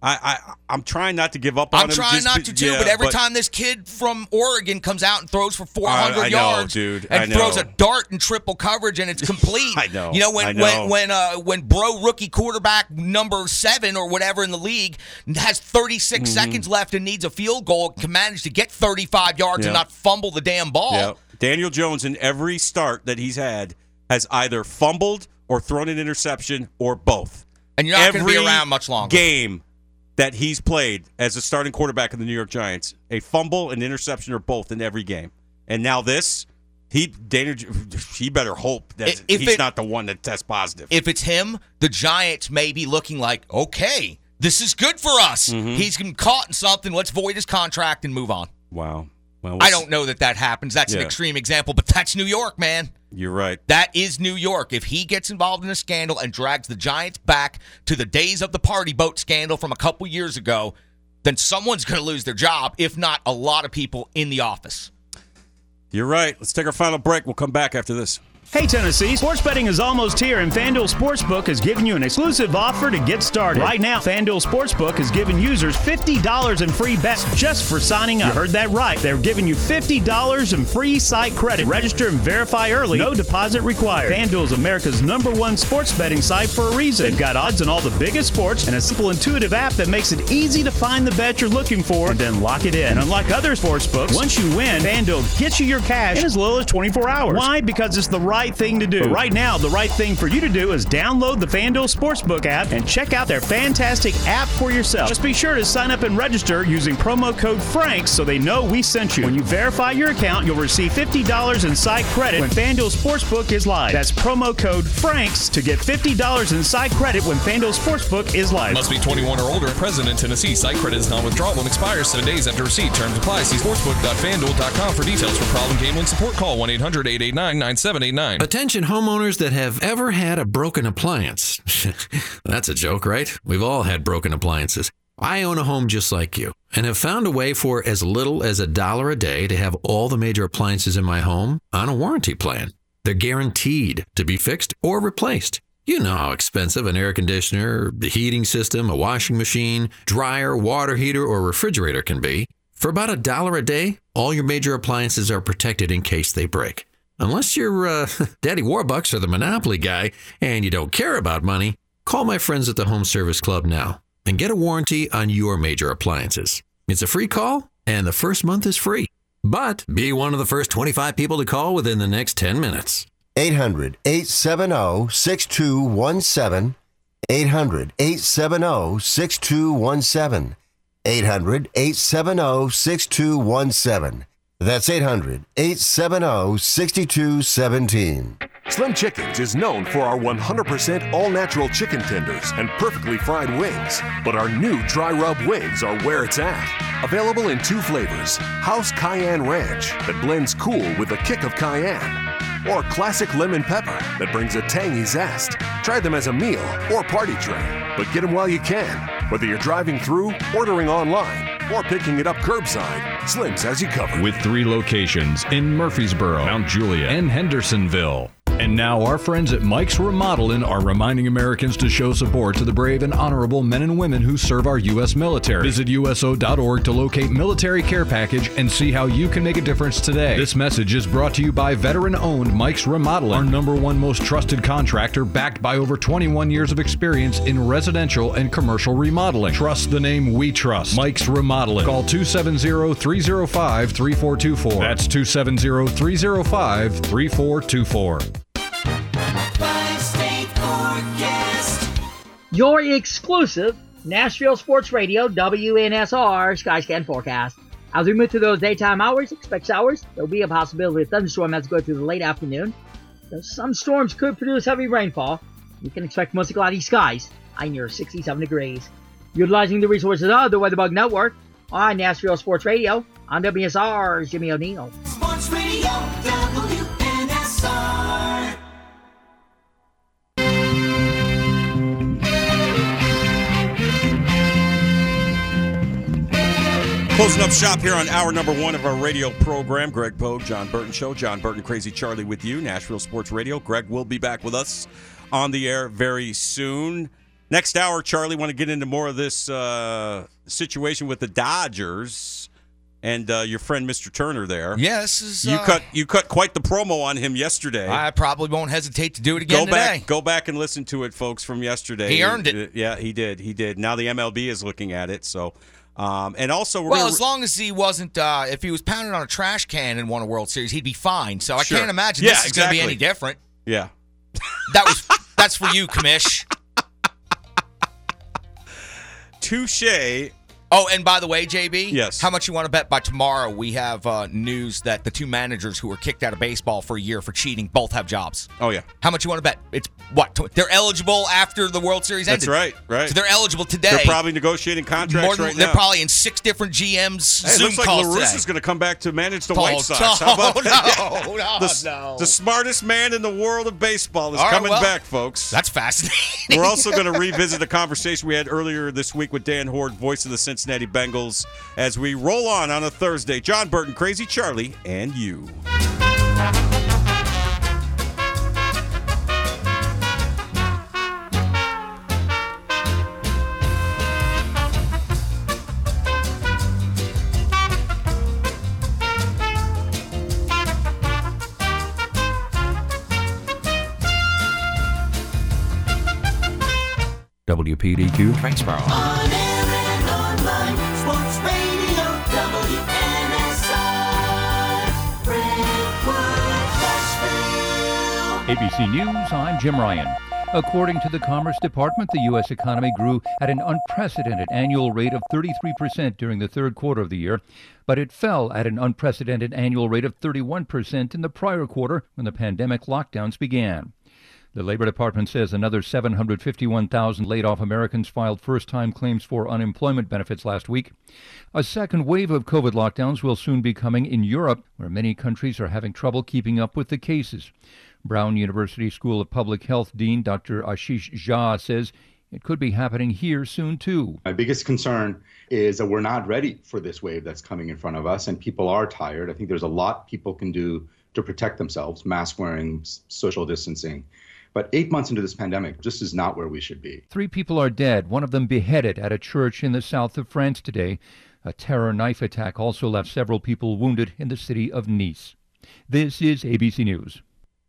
I, I, I'm trying not to give up on I'm him. trying just not be- to, too, yeah, but every time this kid from Oregon comes out and throws for four hundred I- I know, yards dude. I and know. throws a dart in triple coverage and it's complete. I know. You know, when I know. when when uh, when bro rookie quarterback number seven or whatever in the league has thirty-six Mhm. seconds left and needs a field goal, can manage to get thirty-five yards Yeah. and not fumble the damn ball. Yeah. Daniel Jones in every start that he's had has either fumbled or thrown an interception or both. And you're not going to be Every around much longer. Game that he's played as a starting quarterback of the New York Giants, a fumble, an interception, or both in every game. And now this, he Daniel, he better hope that If he's it- not the one that tests positive. If it's him, the Giants may be looking like, okay, this is good for us. Mhm. He's been caught in something. Let's void his contract and move on. Wow. Well, I don't know that that happens. That's an Yeah. extreme example, but that's New York, man. You're right. That is New York. If he gets involved in a scandal and drags the Giants back to the days of the party boat scandal from a couple years ago, then someone's going to lose their job, if not a lot of people in the office. You're right. Let's take our final break. We'll come back after this. Hey Tennessee, sports betting is almost here and FanDuel Sportsbook is giving you an exclusive offer to get started. Right now, FanDuel Sportsbook is giving users fifty dollars in free bets just for signing up. You heard that right. They're giving you fifty dollars in free site credit. Register and verify early. No deposit required. FanDuel is America's number one sports betting site for a reason. They've got odds on all the biggest sports and a simple, intuitive app that makes it easy to find the bet you're looking for and then lock it in. And unlike other sportsbooks, once you win, FanDuel gets you your cash in as little as twenty-four hours. Why? Because it's the right thing to do. But right now, the right thing for you to do is download the FanDuel Sportsbook app and check out their fantastic app for yourself. Just be sure to sign up and register using promo code FRANKS so they know we sent you. When you verify your account, you'll receive fifty dollars in site credit when FanDuel Sportsbook is live. That's promo code FRANKS to get fifty dollars in site credit when FanDuel Sportsbook is live. Must be twenty-one or older and present in Tennessee. Site credit is non-withdrawable and expires seven days after receipt. Terms apply. See sportsbook dot fan duel dot com for details. For problem gambling support, call one eight hundred eight eight nine nine seven eight nine. Attention homeowners that have ever had a broken appliance. That's a joke, right? We've all had broken appliances. I own a home just like you and have found a way for as little as a dollar a day to have all the major appliances in my home on a warranty plan. They're guaranteed to be fixed or replaced. You know how expensive an air conditioner, the heating system, a washing machine, dryer, water heater, or refrigerator can be. For about a dollar a day, all your major appliances are protected in case they break. Unless you're uh, Daddy Warbucks or the Monopoly guy and you don't care about money, call my friends at the Home Service Club now and get a warranty on your major appliances. It's a free call and the first month is free. But be one of the first twenty-five people to call within the next ten minutes. eight hundred eight seven zero six two one seven. eight hundred eight seven zero six two one seven. eight hundred eight seven zero six two one seven. That's eight hundred eight seven zero six two one seven. Slim Chickens is known for our one hundred percent all-natural chicken tenders and perfectly fried wings. But our new dry rub wings are where it's at. Available in two flavors, House Cayenne Ranch that blends cool with a kick of cayenne, or Classic Lemon Pepper that brings a tangy zest. Try them as a meal or party tray, but get them while you can. Whether you're driving through, ordering online, or picking it up curbside, Slim's has you covered. With three locations in Murfreesboro, Mount Juliet, and Hendersonville. And now our friends at Mike's Remodeling are reminding Americans to show support to the brave and honorable men and women who serve our U S military. Visit U S O dot org to locate Military Care Package and see how you can make a difference today. This message is brought to you by veteran-owned Mike's Remodeling, our number one most trusted contractor backed by over twenty-one years of experience in residential and commercial remodeling. Trust the name we trust. Mike's Remodeling. Call two seven zero, three zero five, three four two four. That's two seven zero, three zero five, three four two four. Your exclusive Nashville Sports Radio W N S R Skyscan forecast. As we move through those daytime hours, expect showers. There will be a possibility of thunderstorm as we go through the late afternoon. Though some storms could produce heavy rainfall. You can expect mostly cloudy skies, high near sixty-seven degrees. Utilizing the resources of the WeatherBug Network on Nashville Sports Radio, I'm W N S R's Jimmy O'Neill. Sports Radio W N S R. Closing up shop here on hour number one of our radio program. Greg Pogue, John Burton Show. John Burton, Crazy Charlie with you, Nashville Sports Radio. Greg will be back with us on the air very soon. Next hour, Charlie, want to get into more of this uh, situation with the Dodgers and uh, your friend Mister Turner there. Yeah, this is. You uh, cut you cut quite the promo on him yesterday. I probably won't hesitate to do it again go today. back, go back and listen to it, folks, from yesterday. He earned it. Yeah, he did. He did. Now the M L B is looking at it. So, um, and also, we're well, gonna, as long as he wasn't, uh, if he was pounded on a trash can and won a World Series, he'd be fine. So I Sure. can't imagine Yeah, this is exactly. going to be any different. Yeah. That was that's for you, Commish. Touche. Oh, and by the way, J B, Yes. how much you want to bet by tomorrow we have uh, news that the two managers who were kicked out of baseball for a year for cheating both have jobs? Oh, yeah. How much you want to bet? It's what? tw- They're eligible after the World Series ended. That's right, right. So they're eligible today. They're probably negotiating contracts More than, right they're now. probably in six different G M's Hey, it Zoom looks like calls La today. Russa's going to come back to manage the Oh, White Sox. How about no, that? no, no, the, no. the smartest man in the world of baseball is All right, coming well, back, folks. That's fascinating. We're also going to revisit a conversation we had earlier this week with Dan Horde, voice of the Cincinnati Bengals, as we roll on on a Thursday. John Burton, Crazy Charlie, and you. W P D Q Transparent. On air and online, Sports Radio W N S R, Brentwood, Nashville. A B C News, I'm Jim Ryan. According to the Commerce Department, the U S economy grew at an unprecedented annual rate of thirty-three percent during the third quarter of the year, but it fell at an unprecedented annual rate of thirty-one percent in the prior quarter when the pandemic lockdowns began. The Labor Department says another seven hundred fifty-one thousand laid-off Americans filed first-time claims for unemployment benefits last week. A second wave of COVID lockdowns will soon be coming in Europe, where many countries are having trouble keeping up with the cases. Brown University School of Public Health Dean Doctor Ashish Jha says it could be happening here soon, too. My biggest concern is that we're not ready for this wave that's coming in front of us, and people are tired. I think there's a lot people can do to protect themselves, mask wearing, s- social distancing. But eight months into this pandemic, this is not where we should be. Three people are dead, one of them beheaded at a church in the south of France today. A terror knife attack also left several people wounded in the city of Nice. This is A B C News.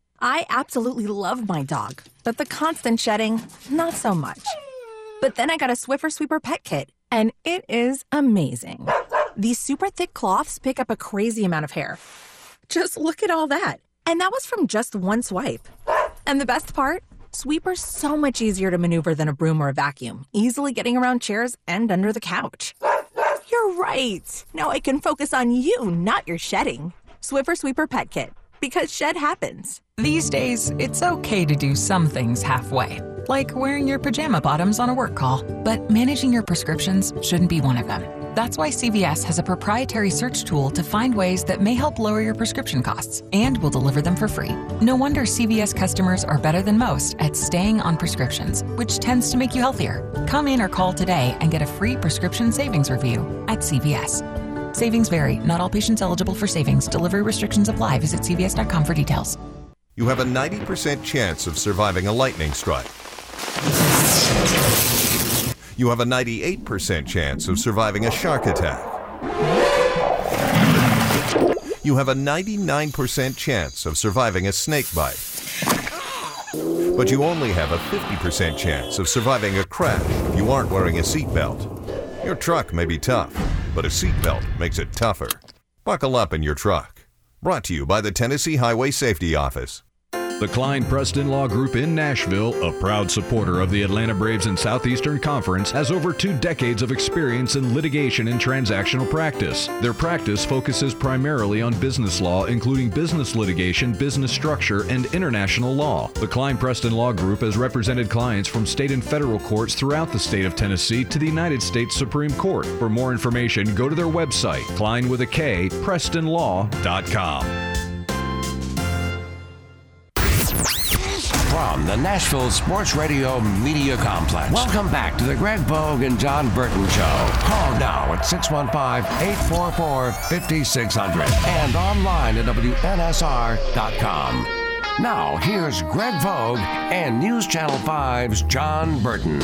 I absolutely love my dog, but the constant shedding, not so much. But then I got a Swiffer Sweeper Pet Kit, and it is amazing. These super thick cloths pick up a crazy amount of hair. Just look at all that. And that was from just one swipe. And the best part? Sweeper's so much easier to maneuver than a broom or a vacuum, easily getting around chairs and under the couch. You're right. Now I can focus on you, not your shedding. Swiffer Sweeper Pet Kit, because shed happens. These days, it's okay to do some things halfway, like wearing your pajama bottoms on a work call. But managing your prescriptions shouldn't be one of them. That's why C V S has a proprietary search tool to find ways that may help lower your prescription costs, and will deliver them for free. No wonder C V S customers are better than most at staying on prescriptions, which tends to make you healthier. Come in or call today and get a free prescription savings review at C V S. Savings vary. Not all patients eligible for savings. Delivery restrictions apply. Visit C V S dot com for details. You have a ninety percent chance of surviving a lightning strike. You have a ninety-eight percent chance of surviving a shark attack. You have a ninety-nine percent chance of surviving a snake bite. But you only have a fifty percent chance of surviving a crash if you aren't wearing a seatbelt. Your truck may be tough, but a seatbelt makes it tougher. Buckle up in your truck. Brought to you by the Tennessee Highway Safety Office. The Klein Preston Law Group in Nashville, a proud supporter of the Atlanta Braves and Southeastern Conference, has over two decades of experience in litigation and transactional practice. Their practice focuses primarily on business law, including business litigation, business structure, and international law. The Klein Preston Law Group has represented clients from state and federal courts throughout the state of Tennessee to the United States Supreme Court. For more information, go to their website, Klein with a K, preston law dot com. From the Nashville Sports Radio Media Complex, welcome back to the Greg Bogue and John Burton Show. Call now at six one five, eight four four, five six zero zero and online at W N S R dot com. Now, here's Greg Vogue and News Channel five's John Burton.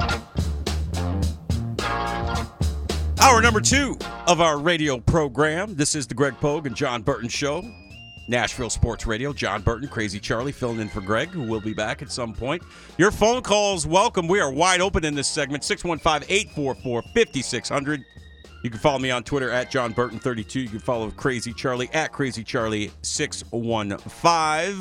Hour number two of our radio program. This is the Greg Pogue and John Burton Show. Nashville Sports Radio. John Burton, Crazy Charlie, filling in for Greg, who will be back at some point. Your phone calls, welcome. We are wide open in this segment. six one five, eight four four, five six zero zero. You can follow me on Twitter at John Burton thirty-two. You can follow Crazy Charlie at Crazy Charlie six one five.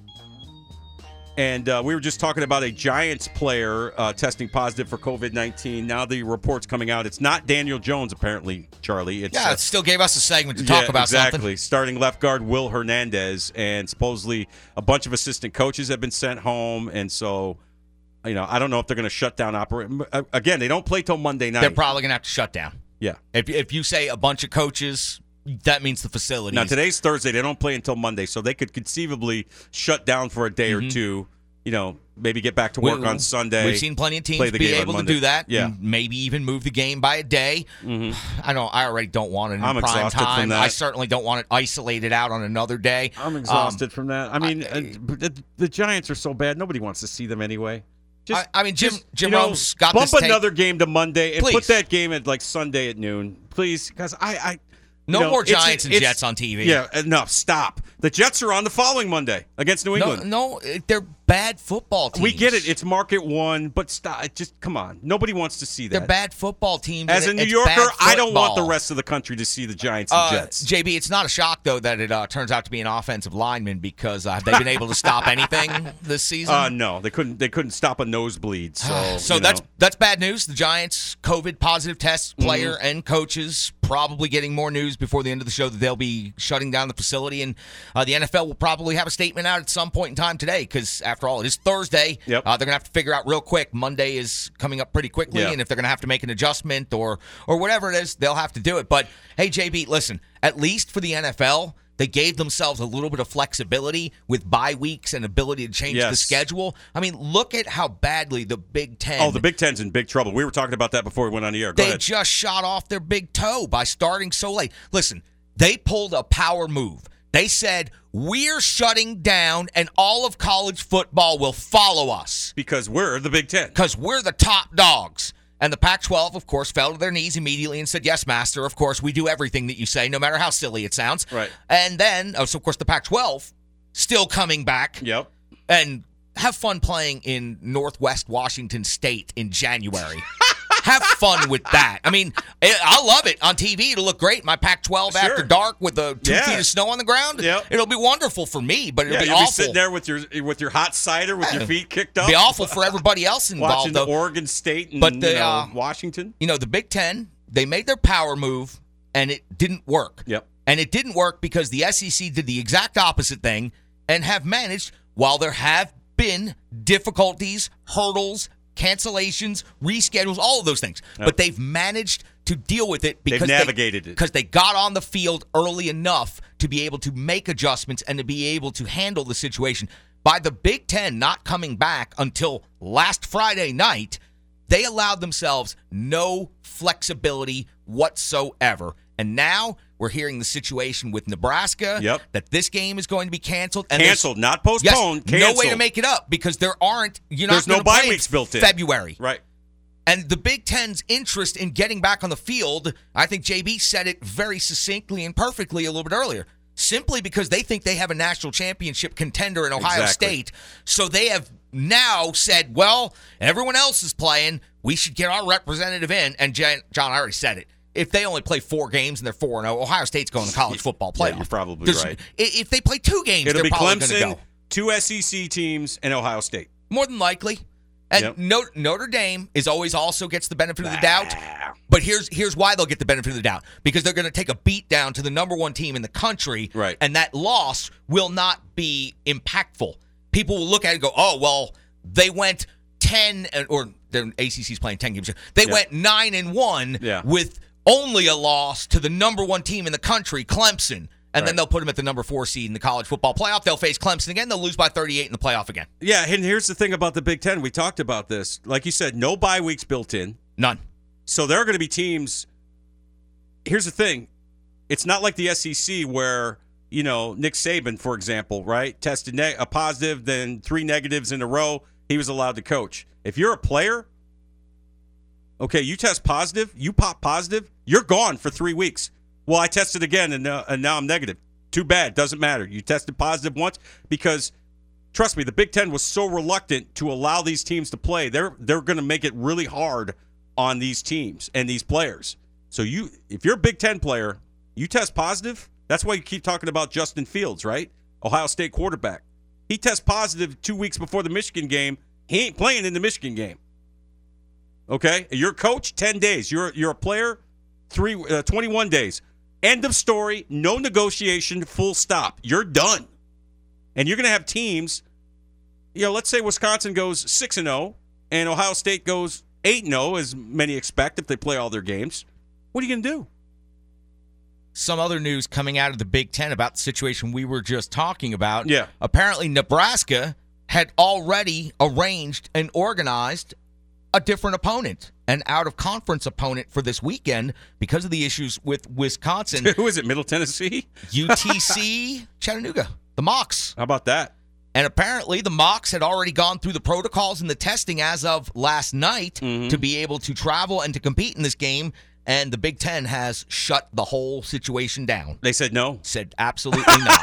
And uh, we were just talking about a Giants player uh, testing positive for covid nineteen. Now the report's coming out. It's not Daniel Jones, apparently, Charlie. It's, yeah, uh, it still gave us a segment to talk yeah, about exactly. something. Starting left guard Will Hernandez, and supposedly a bunch of assistant coaches have been sent home. And so, you know, I don't know if they're going to shut down operate. Again, they don't play till Monday night. They're probably going to have to shut down. Yeah. If if you say a bunch of coaches, that means the facilities. Now, today's Thursday. They don't play until Monday, so they could conceivably shut down for a day mm-hmm. or two, you know, maybe get back to work we, on Sunday. We've seen plenty of teams be able to do that. Yeah. And maybe even move the game by a day. Mm-hmm. I know I already don't want it in I'm prime exhausted time. from that. I certainly don't want it isolated out on another day. I'm exhausted um, from that. I mean, I, the, the Giants are so bad. Nobody wants to see them anyway. Just, I, I mean, Jim just, Jim you know, Rome's got bump this tape. another game to Monday and Please. put that game at like Sunday at noon, please, because I, I no you know, more it's- Giants and it's- Jets on T V. Yeah, enough. Stop. The Jets are on the following Monday against New No, England. no, they're bad football teams. We get it. It's market one, but stop. Just come on. Nobody wants to see that. They're bad football teams. As a and New it's Yorker, bad I don't want the football. rest of the country to see the Giants and Uh, Jets. J B, it's not a shock, though, that it uh, turns out to be an offensive lineman because uh, have they been able to stop anything this season? Uh, no, they couldn't. They couldn't stop a nosebleed. So, so you that's know. that's bad news. The Giants COVID positive test player Mm-hmm. and coaches probably getting more news before the end of the show that they'll be shutting down the facility, and uh, the N F L will probably have a statement out at some point in time today because, after all, it is Thursday. Yep. Uh, they're going to have to figure out real quick. Monday is coming up pretty quickly, Yeah. and if they're going to have to make an adjustment or or whatever it is, they'll have to do it. But hey, J B, listen, at least for the N F L, they gave themselves a little bit of flexibility with bye weeks and ability to change the Yes. schedule. I mean, look at how badly the Big Ten. Oh, the Big Ten's in big trouble. We were talking about that before we went on the air. Go They ahead. just shot off their big toe by starting so late. Listen, they pulled a power move. They said, we're shutting down and all of college football will follow us. Because we're the Big Ten. Because we're the top dogs. And the Pac twelve, of course, fell to their knees immediately and said, yes, master, of course, we do everything that you say, no matter how silly it sounds. Right. And then, oh, so of course, the Pac twelve still coming back. Yep. And have fun playing in Northwest Washington State in January. Have fun with that. I mean, I love it on T V. It'll look great. My Pac twelve Sure. after dark with the two Yeah. feet of snow on the ground. Yep. It'll be wonderful for me, but it'll Yeah, be you'll awful. be sitting there with your with your hot cider with your feet kicked up. Be awful for everybody else involved. Watching though. Oregon State and But the, you know, uh, Washington. You know, the Big Ten, they made their power move, and it didn't work. Yep. And it didn't work because the S E C did the exact opposite thing and have managed, while there have been difficulties, hurdles, cancellations, reschedules, all of those things. Yep. But they've managed to deal with it because They've navigated they, it. because they got on the field early enough to be able to make adjustments and to be able to handle the situation. By the Big Ten not coming back until last Friday night, they allowed themselves no flexibility whatsoever. And now we're hearing the situation with Nebraska, Yep. that this game is going to be canceled. And there's- Canceled, not postponed. Yes, no way to canceled. make it up because there aren't. You're not There's no gonna bye play weeks built in. February. Right. And the Big Ten's interest in getting back on the field, I think J B said it very succinctly and perfectly a little bit earlier, simply because they think they have a national championship contender in Ohio Exactly. State. So they have now said, well, everyone else is playing. We should get our representative in. And Jan- John, I already said it. If they only play four games and they're four and oh, Ohio State's going to college football playoff. Yeah, you're probably There's- right. i- If they play two games, It'll they're be probably going to Clemson, go. two S E C teams, and Ohio State. More than likely. And Yep. Notre, Notre Dame is always also gets the benefit of the doubt. But here's here's why they'll get the benefit of the doubt. Because they're going to take a beat down to the number one team in the country. Right. And that loss will not be impactful. People will look at it and go, oh, well, they went ten, and- or the A C C's playing ten games. They Yeah. went nine and one Yeah. with only a loss to the number one team in the country, Clemson. And then Right. they'll put them at the number four seed in the college football playoff. They'll face Clemson again. They'll lose by thirty-eight in the playoff again. Yeah, and here's the thing about the Big Ten. We talked about this. Like you said, no bye weeks built in. None. So there are going to be teams. Here's the thing. It's not like the S E C where you know, Nick Saban, for example, right? Tested ne- a positive, then three negatives in a row. He was allowed to coach. If you're a player, okay, you test positive, you pop positive, you're gone for three weeks. Well, I tested again, and, uh, and now I'm negative. Too bad. Doesn't matter. You tested positive once because, trust me, the Big Ten was so reluctant to allow these teams to play. They're they're going to make it really hard on these teams and these players. So you, if you're a Big Ten player, you test positive. That's why you keep talking about Justin Fields, right? Ohio State quarterback. He tests positive two weeks before the Michigan game. He ain't playing in the Michigan game. Okay? You're a coach, ten days. You're you're a player, three uh, twenty-one days. End of story. No negotiation. Full stop. You're done. And you're going to have teams, you know, let's say Wisconsin goes six and oh and Ohio State goes eight and oh, as many expect if they play all their games. What are you going to do? Some other news coming out of the Big Ten about the situation we were just talking about. Yeah. Apparently, Nebraska had already arranged and organized a different opponent, an out-of-conference opponent for this weekend because of the issues with Wisconsin. Who is it, Middle Tennessee? U T C Chattanooga, the Mocs. How about that? And apparently the Mocs had already gone through the protocols and the testing as of last night mm-hmm. to be able to travel and to compete in this game, and the Big Ten has shut the whole situation down. They said no? Said absolutely not.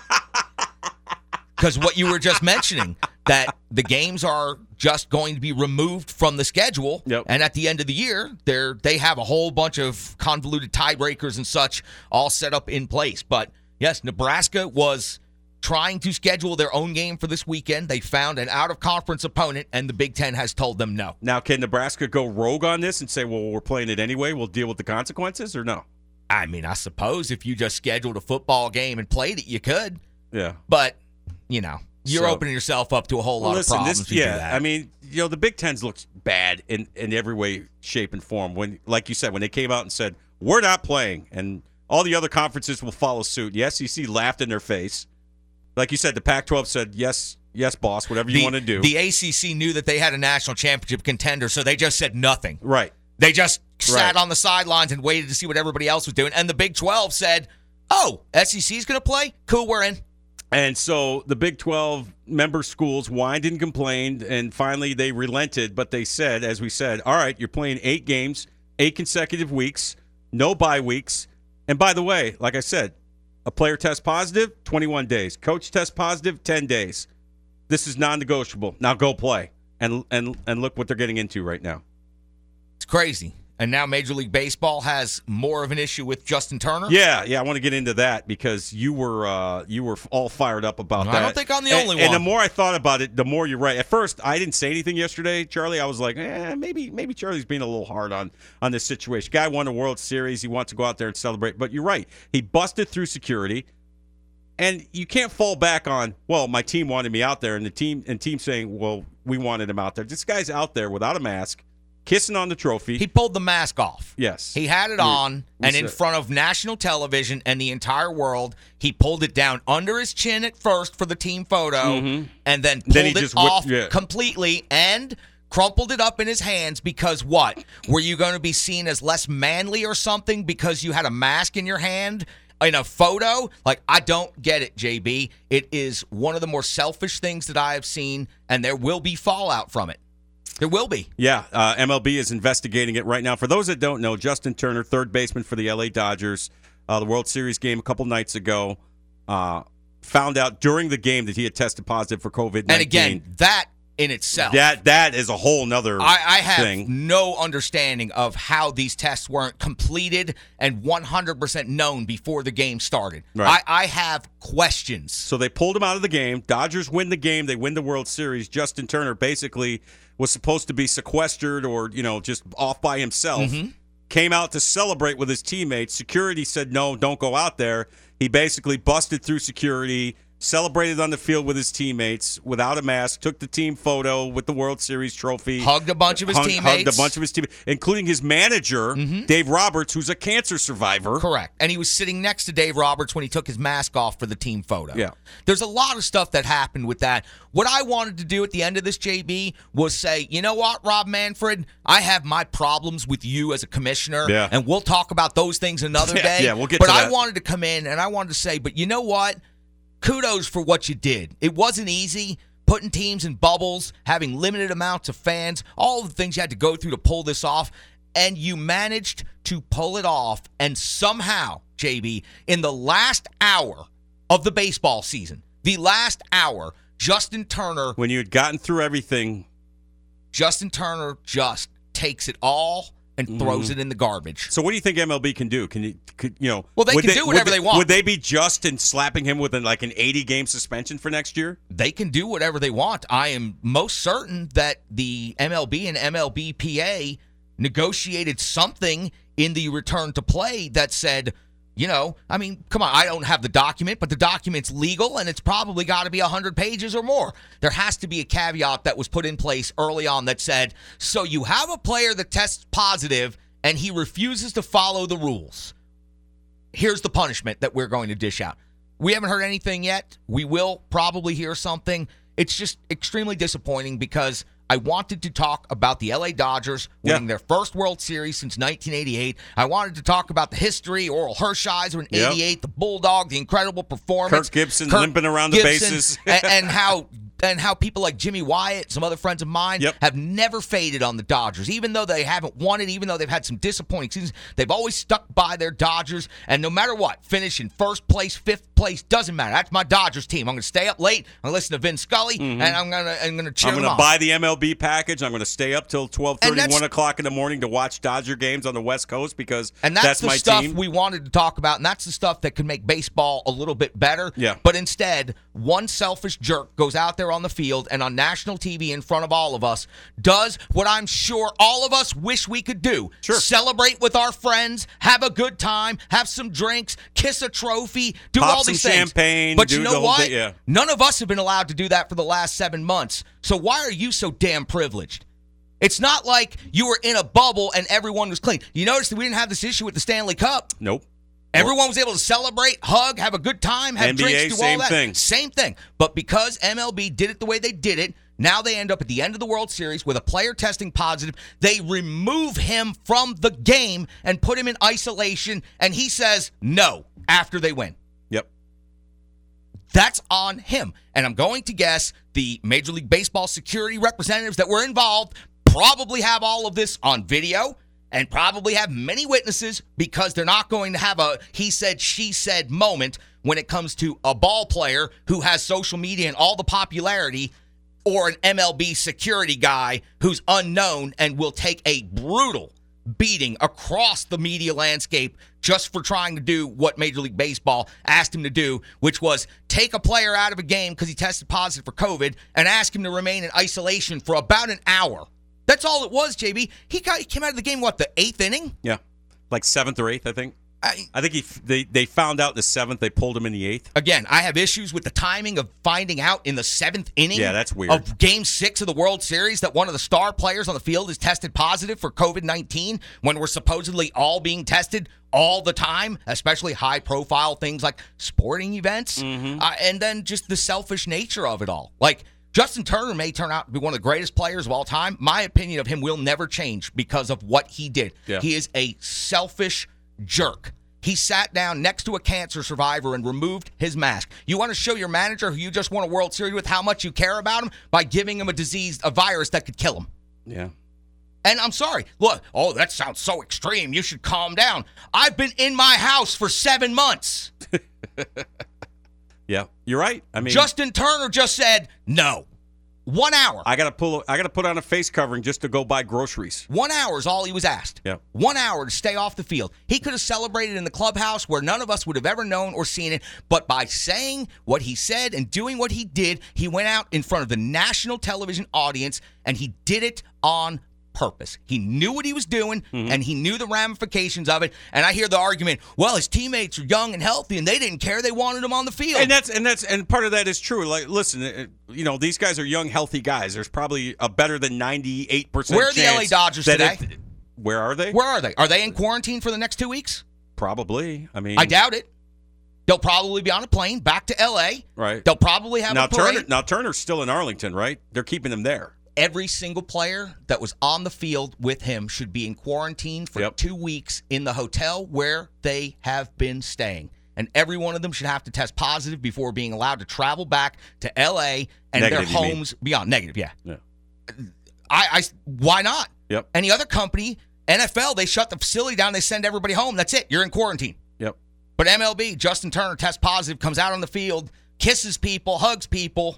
Because what you were just mentioning, that the games are just going to be removed from the schedule, yep. and at the end of the year, they're they have a whole bunch of convoluted tiebreakers and such all set up in place. But yes, Nebraska was trying to schedule their own game for this weekend. They found an out-of-conference opponent, and the Big Ten has told them no. Now, can Nebraska go rogue on this and say, well, we're playing it anyway, we'll deal with the consequences, or no? I mean, I suppose if you just scheduled a football game and played it, you could. Yeah. But, you know, you're So- opening yourself up to a whole lot Well, listen, of problems this, if you yeah, do that. I mean, you know, the Big Ten's looks bad in, in every way, shape, and form. When, like you said, when they came out and said, we're not playing, and all the other conferences will follow suit. The S E C laughed in their face. Like you said, the Pac twelve said, yes, yes, boss, whatever you the, want to do. The A C C knew that they had a national championship contender, so they just said nothing. Right. They just sat Right. on the sidelines and waited to see what everybody else was doing. And the Big twelve said, oh, S E C's going to play? Cool, we're in. And so the Big twelve member schools whined and complained, and finally they relented. But they said, as we said, all right, you're playing eight games, eight consecutive weeks, no bye weeks. And by the way, like I said, a player test positive, twenty-one days. Coach test positive, ten days. This is non-negotiable. Now go play. And and and look what they're getting into right now. It's crazy. And now Major League Baseball has more of an issue with Justin Turner? Yeah, yeah, I want to get into that because you were uh, you were all fired up about I that. don't think I'm the And- only And one. the more I thought about it, the more you're right. At first, I didn't say anything yesterday, Charlie. I was like, eh, maybe maybe Charlie's being a little hard on on this situation. Guy won a World Series. He wants to go out there and celebrate. But you're right. He busted through security. And you can't fall back on, well, my team wanted me out there, and the team and team saying, well, we wanted him out there. This guy's out there without a mask, kissing on the trophy. He pulled the mask off. Yes. He had it We- on, we and in said- front of national television and the entire world, he pulled it down under his chin at first for the team photo, Mhm. and then pulled Then he it just whipped- off yeah. completely and crumpled it up in his hands because what? Were you going to be seen as less manly or something because you had a mask in your hand in a photo? Like, I don't get it, J B. It is one of the more selfish things that I have seen, and there will be fallout from it. There will be. Yeah, uh, M L B is investigating it right now. For those that don't know, Justin Turner, third baseman for the L A Dodgers, uh, the World Series game a couple nights ago, uh, found out during the game that he had tested positive for COVID nineteen. And again, that in itself. that that is a whole nother I, I have thing. no understanding of how these tests weren't completed and one hundred percent known before the game started. Right. I, I have questions. So they pulled him out of the game. Dodgers win the game. They win the World Series. Justin Turner basically was supposed to be sequestered or, you know, just off by himself. Mhm. Came out to celebrate with his teammates. Security said, no, don't go out there. He basically busted through security, celebrated on the field with his teammates without a mask, took the team photo with the World Series trophy. Hugged a bunch of his hung, teammates. Hugged a bunch of his teammates, including his manager, Mm-hmm. Dave Roberts, who's a cancer survivor. Correct. And he was sitting next to Dave Roberts when he took his mask off for the team photo. Yeah. There's a lot of stuff that happened with that. What I wanted to do at the end of this, J B, was say, you know what, Rob Manfred, I have my problems with you as a commissioner, Yeah. and we'll talk about those things another Yeah, day. yeah, we'll get but to I that. wanted to come in and I wanted to say, but you know what? Kudos for what you did. It wasn't easy. Putting teams in bubbles, having limited amounts of fans, all the things you had to go through to pull this off, and you managed to pull it off. And somehow, J B, in the last hour of the baseball season, the last hour, Justin Turner, When you had gotten through everything, Justin Turner just takes it all and throws Mhm. it in the garbage. So what do you think M L B can do? Can you, could, you know? Well, they would can do whatever would they want. Would they be just in slapping him with an, like an eighty game suspension for next year? They can do whatever they want. I am most certain that the M L B and M L B P A negotiated something in the return to play that said, you know, I mean, come on, I don't have the document, but the document's legal and it's probably got to be one hundred pages or more. There has to be a caveat that was put in place early on that said, so you have a player that tests positive and he refuses to follow the rules. Here's the punishment that we're going to dish out. We haven't heard anything yet. We will probably hear something. It's just extremely disappointing because I wanted to talk about the L A Dodgers winning Yeah. their first World Series since nineteen eighty-eight. I wanted to talk about the history, Oral Hershiser in Yep. eighty-eight, the Bulldog, the incredible performance. Kirk Gibson limping around the Gibson, bases. and, and how and how people like Jimmy Wyatt, some other friends of mine, Yep. have never faded on the Dodgers. Even though they haven't won it, even though they've had some disappointing seasons, they've always stuck by their Dodgers. And no matter what, finish in first place, fifth place, doesn't matter. That's my Dodgers team. I'm going to stay up late. I'm going to listen to Vin Scully, Mhm. and I'm going to I'm going to cheer I'm them going to on. buy the M L B package. I'm going to stay up till twelve And thirty, that's- one o'clock in the morning to watch Dodger games on the West Coast because And that's, the my stuff team. we wanted to talk about, and that's the stuff that could make baseball a little bit better. Yeah. But instead, one selfish jerk goes out there on the field and on national T V in front of all of us does what I'm sure all of us wish we could do. Sure. Celebrate with our friends, have a good time, have some drinks, kiss a trophy, do Pop all some these things. champagne, But do you the know whole what? thing, yeah. None of us have been allowed to do that for the last seven months. So why are you so damn privileged? It's not like you were in a bubble and everyone was clean. You notice that we didn't have this issue with the Stanley Cup. Nope. Everyone was able to celebrate, hug, have a good time, have N B A, drinks, do same all that. thing. Same thing. But because M L B did it the way they did it, now they end up at the end of the World Series with a player testing positive. They remove him from the game and put him in isolation, and he says no after they win. Yep. That's on him. And I'm going to guess the Major League Baseball security representatives that were involved probably have all of this on video and probably have many witnesses because they're not going to have a he said, she said moment when it comes to a ball player who has social media and all the popularity or an M L B security guy who's unknown and will take a brutal beating across the media landscape just for trying to do what Major League Baseball asked him to do, which was take a player out of a game because he tested positive for COVID and ask him to remain in isolation for about an hour. That's all it was, J B. He, got, he came out of the game, what, the eighth inning? Yeah. Like seventh or eighth, I think. I, I think he they, they found out the seventh. They pulled him in the eighth. Again, I have issues with the timing of finding out in the seventh inning Yeah, that's weird. of Game six of the World Series that one of the star players on the field is tested positive for COVID nineteen when we're supposedly all being tested all the time, especially high-profile things like sporting events. Mm-hmm. Uh, and then just the selfish nature of it all. Like, Justin Turner may turn out to be one of the greatest players of all time. My opinion of him will never change because of what he did. Yeah. He is a selfish jerk. He sat down next to a cancer survivor and removed his mask. You want to show your manager who you just won a World Series with how much you care about him by giving him a disease, a virus that could kill him. Yeah. And I'm sorry. Look, oh, that sounds so extreme. You should calm down. I've been in my house for seven months. Yeah, you're right. I mean, Justin Turner just said no. One hour. I gotta pull. I gotta put on a face covering just to go buy groceries. One hour is all he was asked. Yeah. One hour to stay off the field. He could have celebrated in the clubhouse where none of us would have ever known or seen it. But by saying what he said and doing what he did, he went out in front of the national television audience and he did it on purpose. He knew what he was doing, Mm-hmm. and he knew the ramifications of it. And I hear the argument, well, his teammates are young and healthy, and they didn't care. They wanted him on the field. And that's and that's and part of that is true. Like, listen, uh, you know, these guys are young, healthy guys. There's probably a better than ninety-eight percent. Where are the L A Dodgers today? It, where are they? Where are they? Are they in quarantine for the next two weeks? Probably. I mean, I doubt it. They'll probably be on a plane back to L A. Right. They'll probably have now a parade. Turner. Now Turner's still in Arlington, right? They're keeping him there. Every single player that was on the field with him should be in quarantine for Yep. two weeks in the hotel where they have been staying. And every one of them should have to test positive before being allowed to travel back to L A and Negative, their you mean? homes beyond. Negative, yeah. Yeah. I, I, why not? Yep. Any other company, N F L, they shut the facility down, they send everybody home. That's it. You're in quarantine. Yep. But M L B, Justin Turner tests positive, comes out on the field, kisses people, hugs people.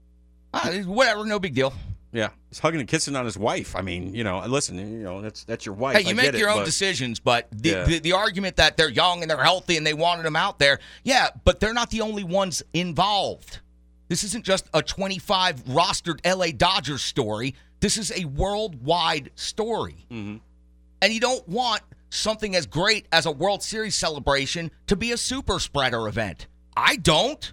Ah, whatever, no big deal. Yeah, he's hugging and kissing on his wife. I mean, you know, listen, you know, that's that's your wife. Hey, you I make get your it, own but- decisions, but the, Yeah. the the argument that they're young and they're healthy and they wanted them out there, yeah, but they're not the only ones involved. This isn't just a twenty-five rostered L A Dodgers story. This is a worldwide story. Mm-hmm. And you don't want something as great as a World Series celebration to be a super spreader event. I don't.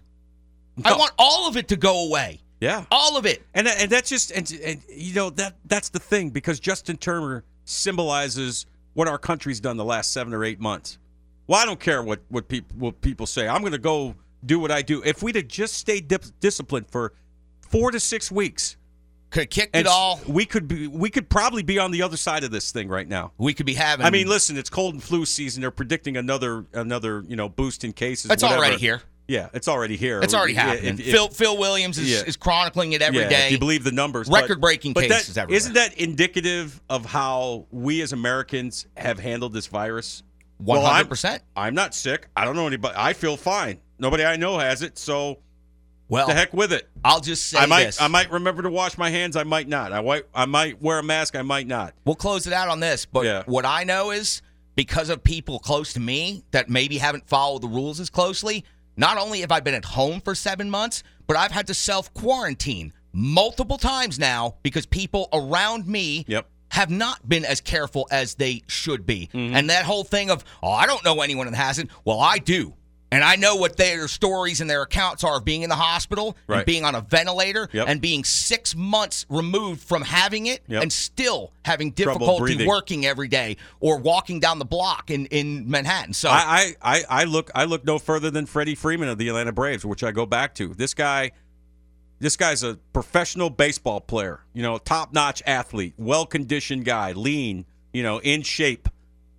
I want all of it to go away. Yeah, all of it, and and that's just and, and you know that that's the thing, because Justin Turner symbolizes what our country's done the last seven or eight months. Well, I don't care what what people what people say. I'm going to go do what I do. If we'd have just stayed dip, disciplined for four to six weeks, could have kicked and it all. We could be we could probably be on the other side of this thing right now. We could be having. I mean, listen, it's cold and flu season. They're predicting another another you know boost in cases. It's whatever. already here. Yeah, it's already here. It's already Yeah, happening. if- if- Phil Phil Williams is, Yeah. is chronicling it every day. yeah, if you believe the numbers. but- Record-breaking but cases that, everywhere. Isn't that indicative of how we as Americans have handled this virus? one Well, I'm- hundred percent. I'm not sick. I don't know anybody. I feel fine. Nobody I know has it, so well, the heck with it. I'll just say I might this. I might remember to wash my hands. I might not. I might I might wear a mask. I might not. We'll close it out on this, but Yeah. what I know is because of people close to me that maybe haven't followed the rules as closely, not only have I been at home for seven months, but I've had to self-quarantine multiple times now because people around me Yep. have not been as careful as they should be. Mm-hmm. And that whole thing of, oh, I don't know anyone that hasn't. Well, I do. And I know what their stories and their accounts are of being in the hospital Right. and being on a ventilator Yep. and being six months removed from having it Yep. and still having Trouble difficulty breathing. working every day or walking down the block in, in Manhattan. So I, I, I, I look I look no further than Freddie Freeman of the Atlanta Braves, which I go back to. This guy, this guy's a professional baseball player. You know, top notch athlete, well conditioned guy, lean. You know, in shape,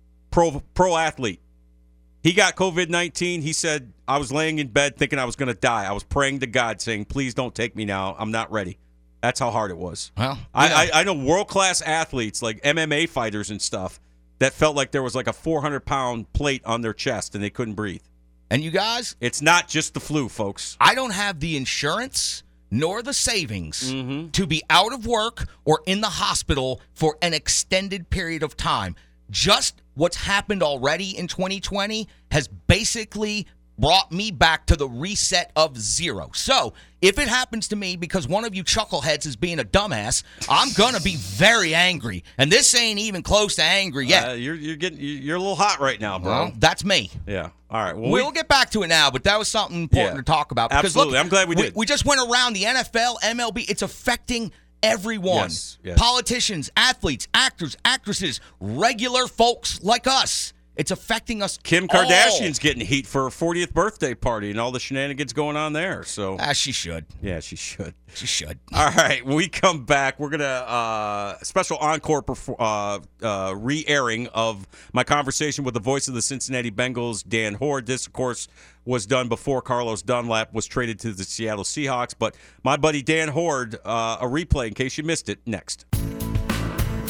pro pro athlete. He got COVID nineteen. He said, I was laying in bed thinking I was going to die. I was praying to God saying, please don't take me now. I'm not ready. That's how hard it was. Well, I, yeah. I, I know world-class athletes like M M A fighters and stuff that felt like there was like a four hundred pound plate on their chest and they couldn't breathe. And you guys? It's not just the flu, folks. I don't have the insurance nor the savings Mm-hmm. to be out of work or in the hospital for an extended period of time. Just what's happened already in twenty twenty has basically brought me back to the reset of zero. So if it happens to me because one of you chuckleheads is being a dumbass, I'm going to be very angry. And this ain't even close to angry yet. Uh, you're you're getting you're a little hot right now, bro. Well, that's me. Yeah. All right. Well, We'll get back to it now, but that was something important Yeah. to talk about. Because Absolutely. look, I'm glad we did. We just went around the N F L, M L B. It's affecting everyone. Yes, yes. Politicians, athletes, actors, actresses, regular folks like us. It's affecting us Kim all. Kardashian's getting heat for her fortieth birthday party and all the shenanigans going on there. So Ah, she should. yeah, she should. She should. All right, when we come back, we're gonna uh, special encore perfor- uh, uh, re-airing of my conversation with the voice of the Cincinnati Bengals, Dan Hoard. This, of course, was done before Carlos Dunlap was traded to the Seattle Seahawks. But my buddy Dan Hoard, uh, a replay in case you missed it. Next.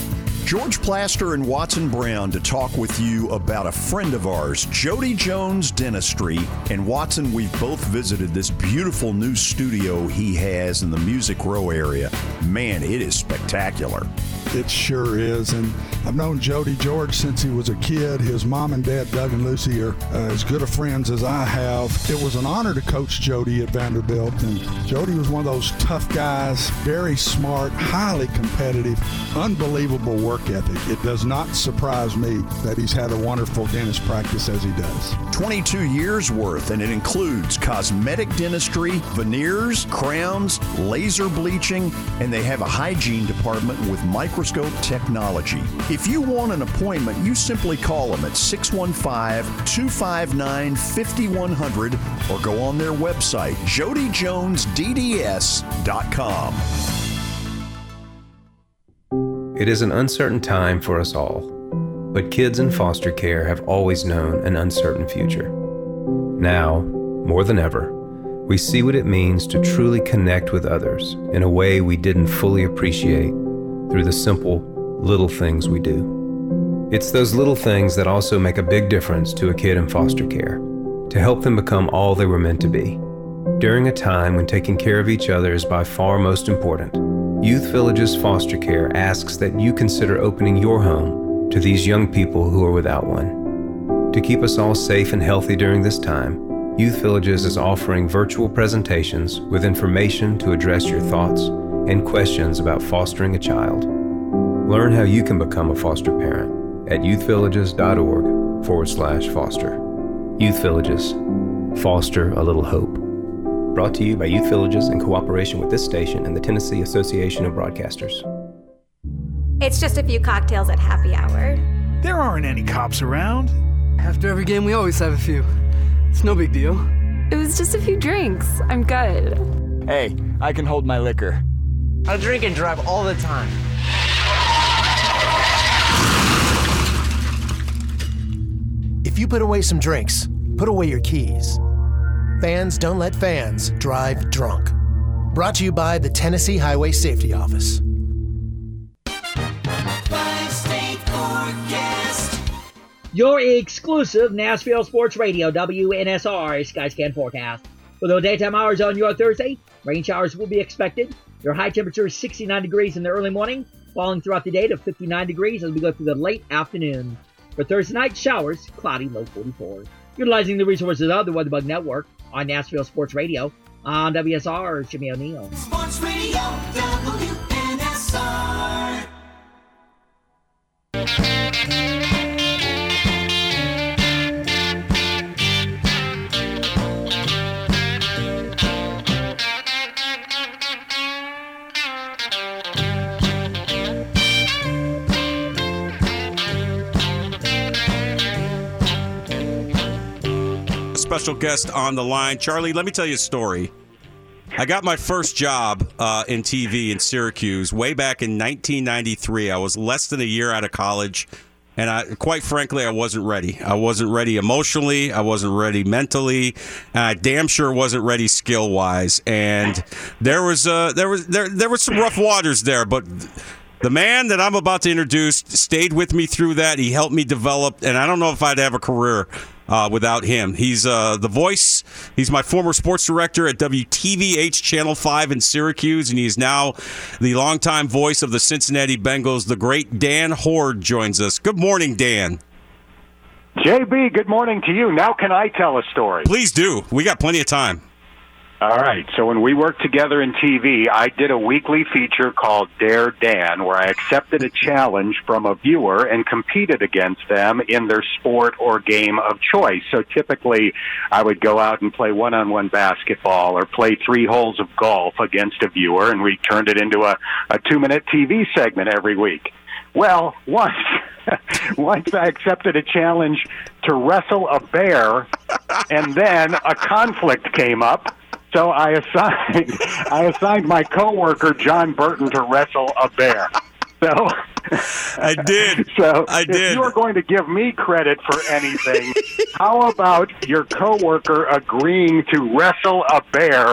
George Plaster and Watson Brown to talk with you about a friend of ours, Jody Jones Dentistry. And Watson, we've both visited this beautiful new studio he has in the Music Row area. Man, it is spectacular. It sure is, and I've known Jody George since he was a kid. His mom and dad, Doug and Lucy, are uh, as good of friends as I have. It was an honor to coach Jody at Vanderbilt, and Jody was one of those tough guys, very smart, highly competitive, unbelievable work ethic. It does not surprise me that he's had a wonderful dentist practice as he does. twenty-two years worth, and it includes cosmetic dentistry, veneers, crowns, laser bleaching, and they have a hygiene department with microscope technology. If you want an appointment, you simply call them at six one five, two five nine, five one zero zero or go on their website, jody jones d d s dot com. It is an uncertain time for us all, but kids in foster care have always known an uncertain future. Now, more than ever, we see what it means to truly connect with others in a way we didn't fully appreciate through the simple, little things we do. It's those little things that also make a big difference to a kid in foster care, to help them become all they were meant to be. During a time when taking care of each other is by far most important, Youth Villages Foster Care asks that you consider opening your home to these young people who are without one. To keep us all safe and healthy during this time, Youth Villages is offering virtual presentations with information to address your thoughts and questions about fostering a child. Learn how you can become a foster parent at youthvillages.org forward slash foster. Youth Villages. Foster a little hope. Brought to you by Youth Villages in cooperation with this station and the Tennessee Association of Broadcasters. It's just a few cocktails at happy hour. There aren't any cops around. After every game, we always have a few. It's no big deal. It was just a few drinks. I'm good. Hey, I can hold my liquor. I drink and drive all the time. If you put away some drinks, put away your keys. Fans don't let fans drive drunk. Brought to you by the Tennessee Highway Safety Office. Five-state forecast. Your exclusive Nashville Sports Radio, W N S R Skyscan forecast. For the daytime hours on your Thursday, rain showers will be expected. Your high temperature is sixty-nine degrees in the early morning, falling throughout the day to fifty-nine degrees as we go through the late afternoon. For Thursday night, showers, cloudy, low forty-four. Utilizing the resources of the WeatherBug Network on Nashville Sports Radio, on W S R, Jimmy O'Neill. Sports Radio, W N S R. Special guest on the line. Charlie, let me tell you a story. I got my first job uh, in T V in Syracuse way back in nineteen ninety-three. I was less than a year out of college, and I, quite frankly, I wasn't ready. I wasn't ready emotionally. I wasn't ready mentally, and I damn sure wasn't ready skill-wise. And there was uh, there was there there was some rough waters there, but the man that I'm about to introduce stayed with me through that. He helped me develop, and I don't know if I'd have a career Uh, without him. He's uh, the voice. He's my former sports director at W T V H Channel five in Syracuse, and he's now the longtime voice of the Cincinnati Bengals. The great Dan Hoard joins us. Good morning, Dan. J B, good morning to you. Now can I tell a story? Please do. We got plenty of time. All right. So when we worked together in T V, I did a weekly feature called Dare Dan, where I accepted a challenge from a viewer and competed against them in their sport or game of choice. So typically, I would go out and play one-on-one basketball or play three holes of golf against a viewer, and we turned it into a, a two-minute T V segment every week. Well, once, once I accepted a challenge to wrestle a bear, and then a conflict came up. So I assigned I assigned my coworker John Burton to wrestle a bear. So I did. So I did. If you are going to give me credit for anything, how about your coworker agreeing to wrestle a bear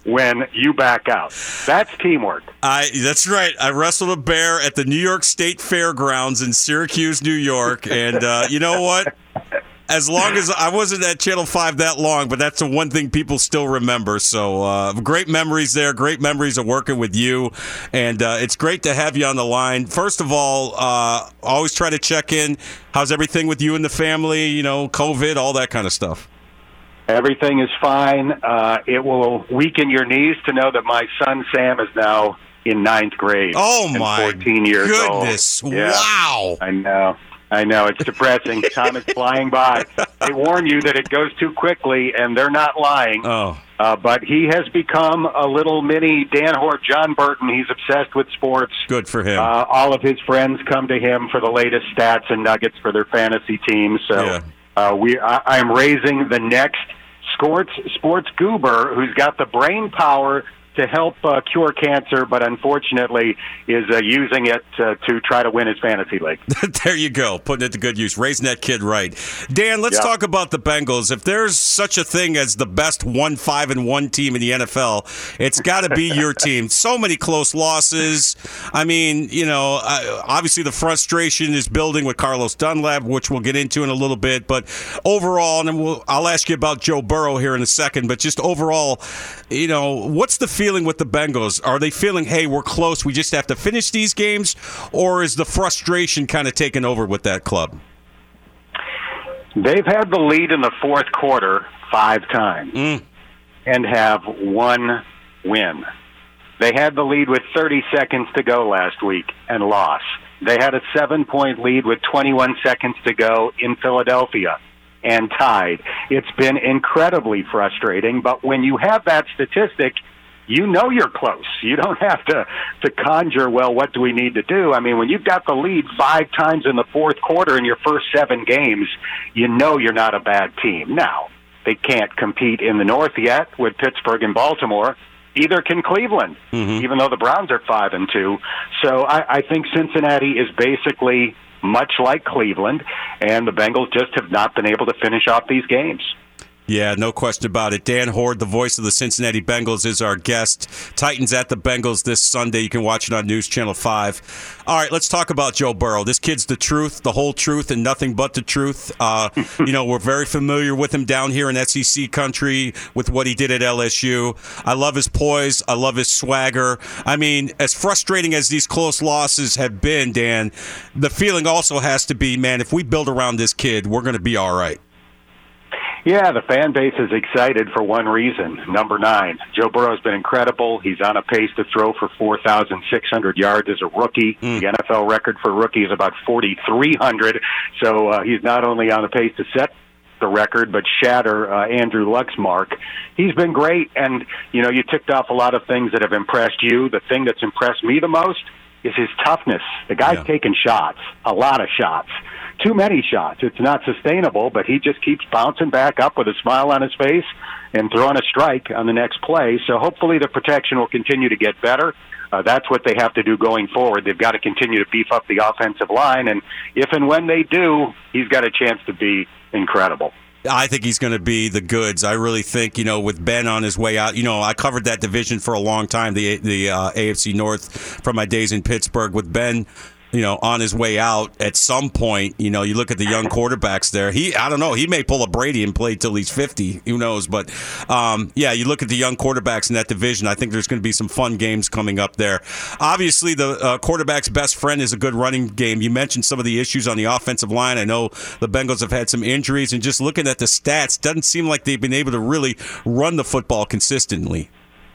when you back out. That's teamwork. I that's right. I wrestled a bear at the New York State Fairgrounds in Syracuse, New York, and uh, you know what? As long as I wasn't at Channel five that long, but that's the one thing people still remember. So uh, great memories there, great memories of working with you, and uh, it's great to have you on the line. First of all, uh, always try to check in. How's everything with you and the family? You know, COVID, all that kind of stuff. Everything is fine. Uh, it will weaken your knees to know that my son Sam is now in ninth grade. Oh my fourteen years goodness! Old. Yeah, wow. I know. I know. It's depressing. Time is flying by. They warn you that it goes too quickly, and they're not lying. Oh. Uh, but he has become a little mini Dan Hort, John Burton. He's obsessed with sports. Good for him. Uh, all of his friends come to him for the latest stats and nuggets for their fantasy teams. So Yeah. uh, we, I, I'm raising the next sports sports goober who's got the brain power to help uh, cure cancer, but unfortunately is uh, using it uh, to try to win his fantasy league. There you go, putting it to good use, raising that kid right. Dan, let's Yep. talk about the Bengals. If there's such a thing as the best one five and one team in the N F L, it's got to be your team. So many close losses. I mean, you know, uh, obviously the frustration is building with Carlos Dunlap, which we'll get into in a little bit. But overall, and then we'll, I'll ask you about Joe Burrow here in a second. But just overall, you know, what's the feeling with the Bengals? Are they feeling, hey, we're close, we just have to finish these games? Or is the frustration kind of taken over with that club? They've had the lead in the fourth quarter five times mm. and have one win. They had the lead with thirty seconds to go last week and lost. They had a seven-point lead with twenty-one seconds to go in Philadelphia and tied. It's been incredibly frustrating, but when you have that statistic, you know you're close. You don't have to, to conjure, well, what do we need to do? I mean, when you've got the lead five times in the fourth quarter in your first seven games, you know you're not a bad team. Now, they can't compete in the North yet with Pittsburgh and Baltimore. Either can Cleveland, mm-hmm. even though the Browns are five and two. So I, I think Cincinnati is basically much like Cleveland, and the Bengals just have not been able to finish off these games. Yeah, no question about it. Dan Hort, the voice of the Cincinnati Bengals, is our guest. Titans at the Bengals this Sunday. You can watch it on News Channel five. All right, let's talk about Joe Burrow. This kid's the truth, the whole truth, and nothing but the truth. Uh, you know, we're very familiar with him down here in S E C country with what he did at L S U. I love his poise. I love his swagger. I mean, as frustrating as these close losses have been, Dan, the feeling also has to be, man, if we build around this kid, we're going to be all right. Yeah, the fan base is excited for one reason. Number nine, Joe Burrow's been incredible. He's on a pace to throw for four thousand six hundred yards as a rookie. Mm. The N F L record for rookie is about forty-three hundred. So uh, he's not only on the pace to set the record, but shatter uh, Andrew Luck's mark. He's been great, and, you know, you ticked off a lot of things that have impressed you. The thing that's impressed me the most is his toughness. The guy's yeah. taking shots, a lot of shots. Too many shots. It's not sustainable, but he just keeps bouncing back up with a smile on his face and throwing a strike on the next play. So hopefully the protection will continue to get better. Uh, that's what they have to do going forward. They've got to continue to beef up the offensive line, and if and when they do, he's got a chance to be incredible. I think he's going to be the goods. I really think, you know, with Ben on his way out, you know, I covered that division for a long time, the the uh, A F C North, from my days in Pittsburgh. With Ben, you know, on his way out, at some point, you know, you look at the young quarterbacks there. He, I don't know, he may pull a Brady and play till he's fifty. Who knows? But, um, yeah, you look at the young quarterbacks in that division. I think there's going to be some fun games coming up there. Obviously, the uh, quarterback's best friend is a good running game. You mentioned some of the issues on the offensive line. I know the Bengals have had some injuries, and just looking at the stats, doesn't seem like they've been able to really run the football consistently.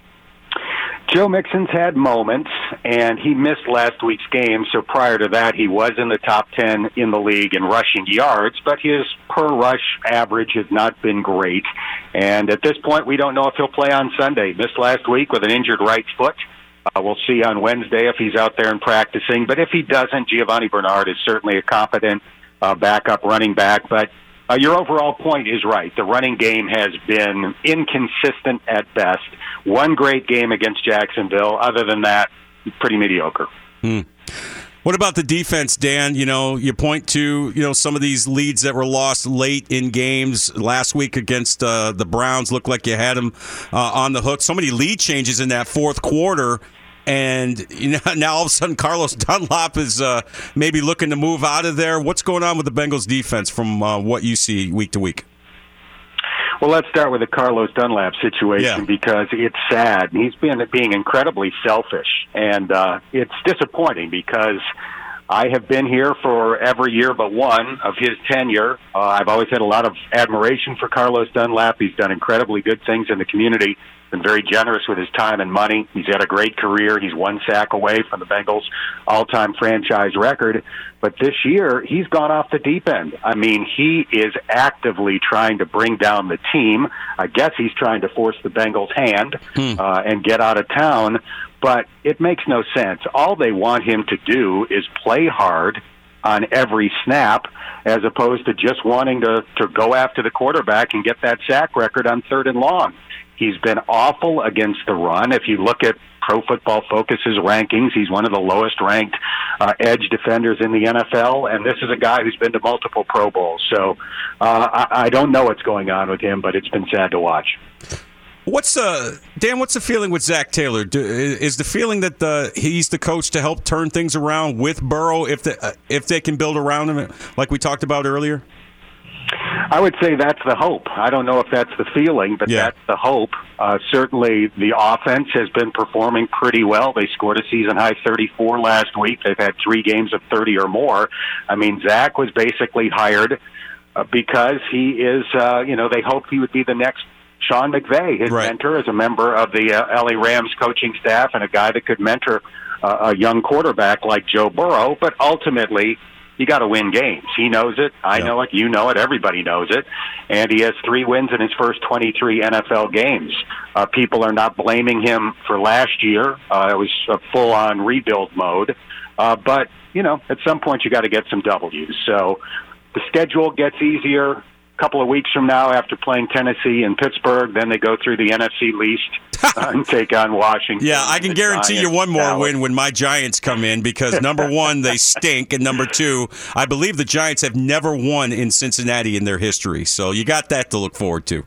Joe Mixon's had moments, and he missed last week's game, so prior to that he was in the top ten in the league in rushing yards, but his per-rush average has not been great. And at this point, we don't know if he'll play on Sunday. Missed last week with an injured right foot. Uh, we'll see on Wednesday if he's out there and practicing. But if he doesn't, Giovanni Bernard is certainly a competent uh, backup running back. But Uh, your overall point is right. The running game has been inconsistent at best. One great game against Jacksonville. Other than that, pretty mediocre. Hmm. What about the defense, Dan? You know, you point to, you know, some of these leads that were lost late in games. Last week against uh, the Browns, looked like you had them uh, on the hook. So many lead changes in that fourth quarter. And you know, now all of a sudden Carlos Dunlap is uh, maybe looking to move out of there. What's going on with the Bengals defense from uh, what you see week to week? Well, let's start with the Carlos Dunlap situation Yeah. because it's sad. He's been being incredibly selfish, and uh, it's disappointing because I have been here for every year but one of his tenure. Uh, I've always had a lot of admiration for Carlos Dunlap. He's done incredibly good things in the community, been very generous with his time and money. He's had a great career. He's one sack away from the Bengals' all-time franchise record. But this year, he's gone off the deep end. I mean, he is actively trying to bring down the team. I guess he's trying to force the Bengals' hand Hmm. uh, and get out of town. But it makes no sense. All they want him to do is play hard on every snap as opposed to just wanting to, to go after the quarterback and get that sack record on third and long. He's been awful against the run. If you look at Pro Football Focus's rankings, he's one of the lowest ranked uh, edge defenders in the N F L, and this is a guy who's been to multiple Pro Bowls. So uh, I, I don't know what's going on with him, but it's been sad to watch. What's uh Dan? What's the feeling with Zach Taylor? Do, is the feeling that the he's the coach to help turn things around with Burrow if the, uh, if they can build around him, like we talked about earlier? I would say that's the hope. I don't know if that's the feeling, but Yeah. that's the hope. Uh, certainly, the offense has been performing pretty well. They scored a season-high thirty-four last week. They've had three games of thirty or more. I mean, Zach was basically hired uh, because he is, uh, you know, they hoped he would be the next Sean McVay, his Right. mentor, as a member of the uh, L A Rams coaching staff and a guy that could mentor uh, a young quarterback like Joe Burrow. But ultimately, you got to win games. He knows it. I Yeah. know it. You know it. Everybody knows it. And he has three wins in his first twenty-three N F L games. Uh, people are not blaming him for last year. Uh, it was a full-on rebuild mode. Uh, but, you know, at some point you got to get some W's. So the schedule gets easier. Couple of weeks from now, after playing Tennessee and Pittsburgh, then they go through the N F C least uh, and take on Washington. Yeah, I can the guarantee you Giants, one more Dallas. win when my Giants come in because number one, they stink, and number two, I believe the Giants have never won in Cincinnati in their history. So you got that to look forward to.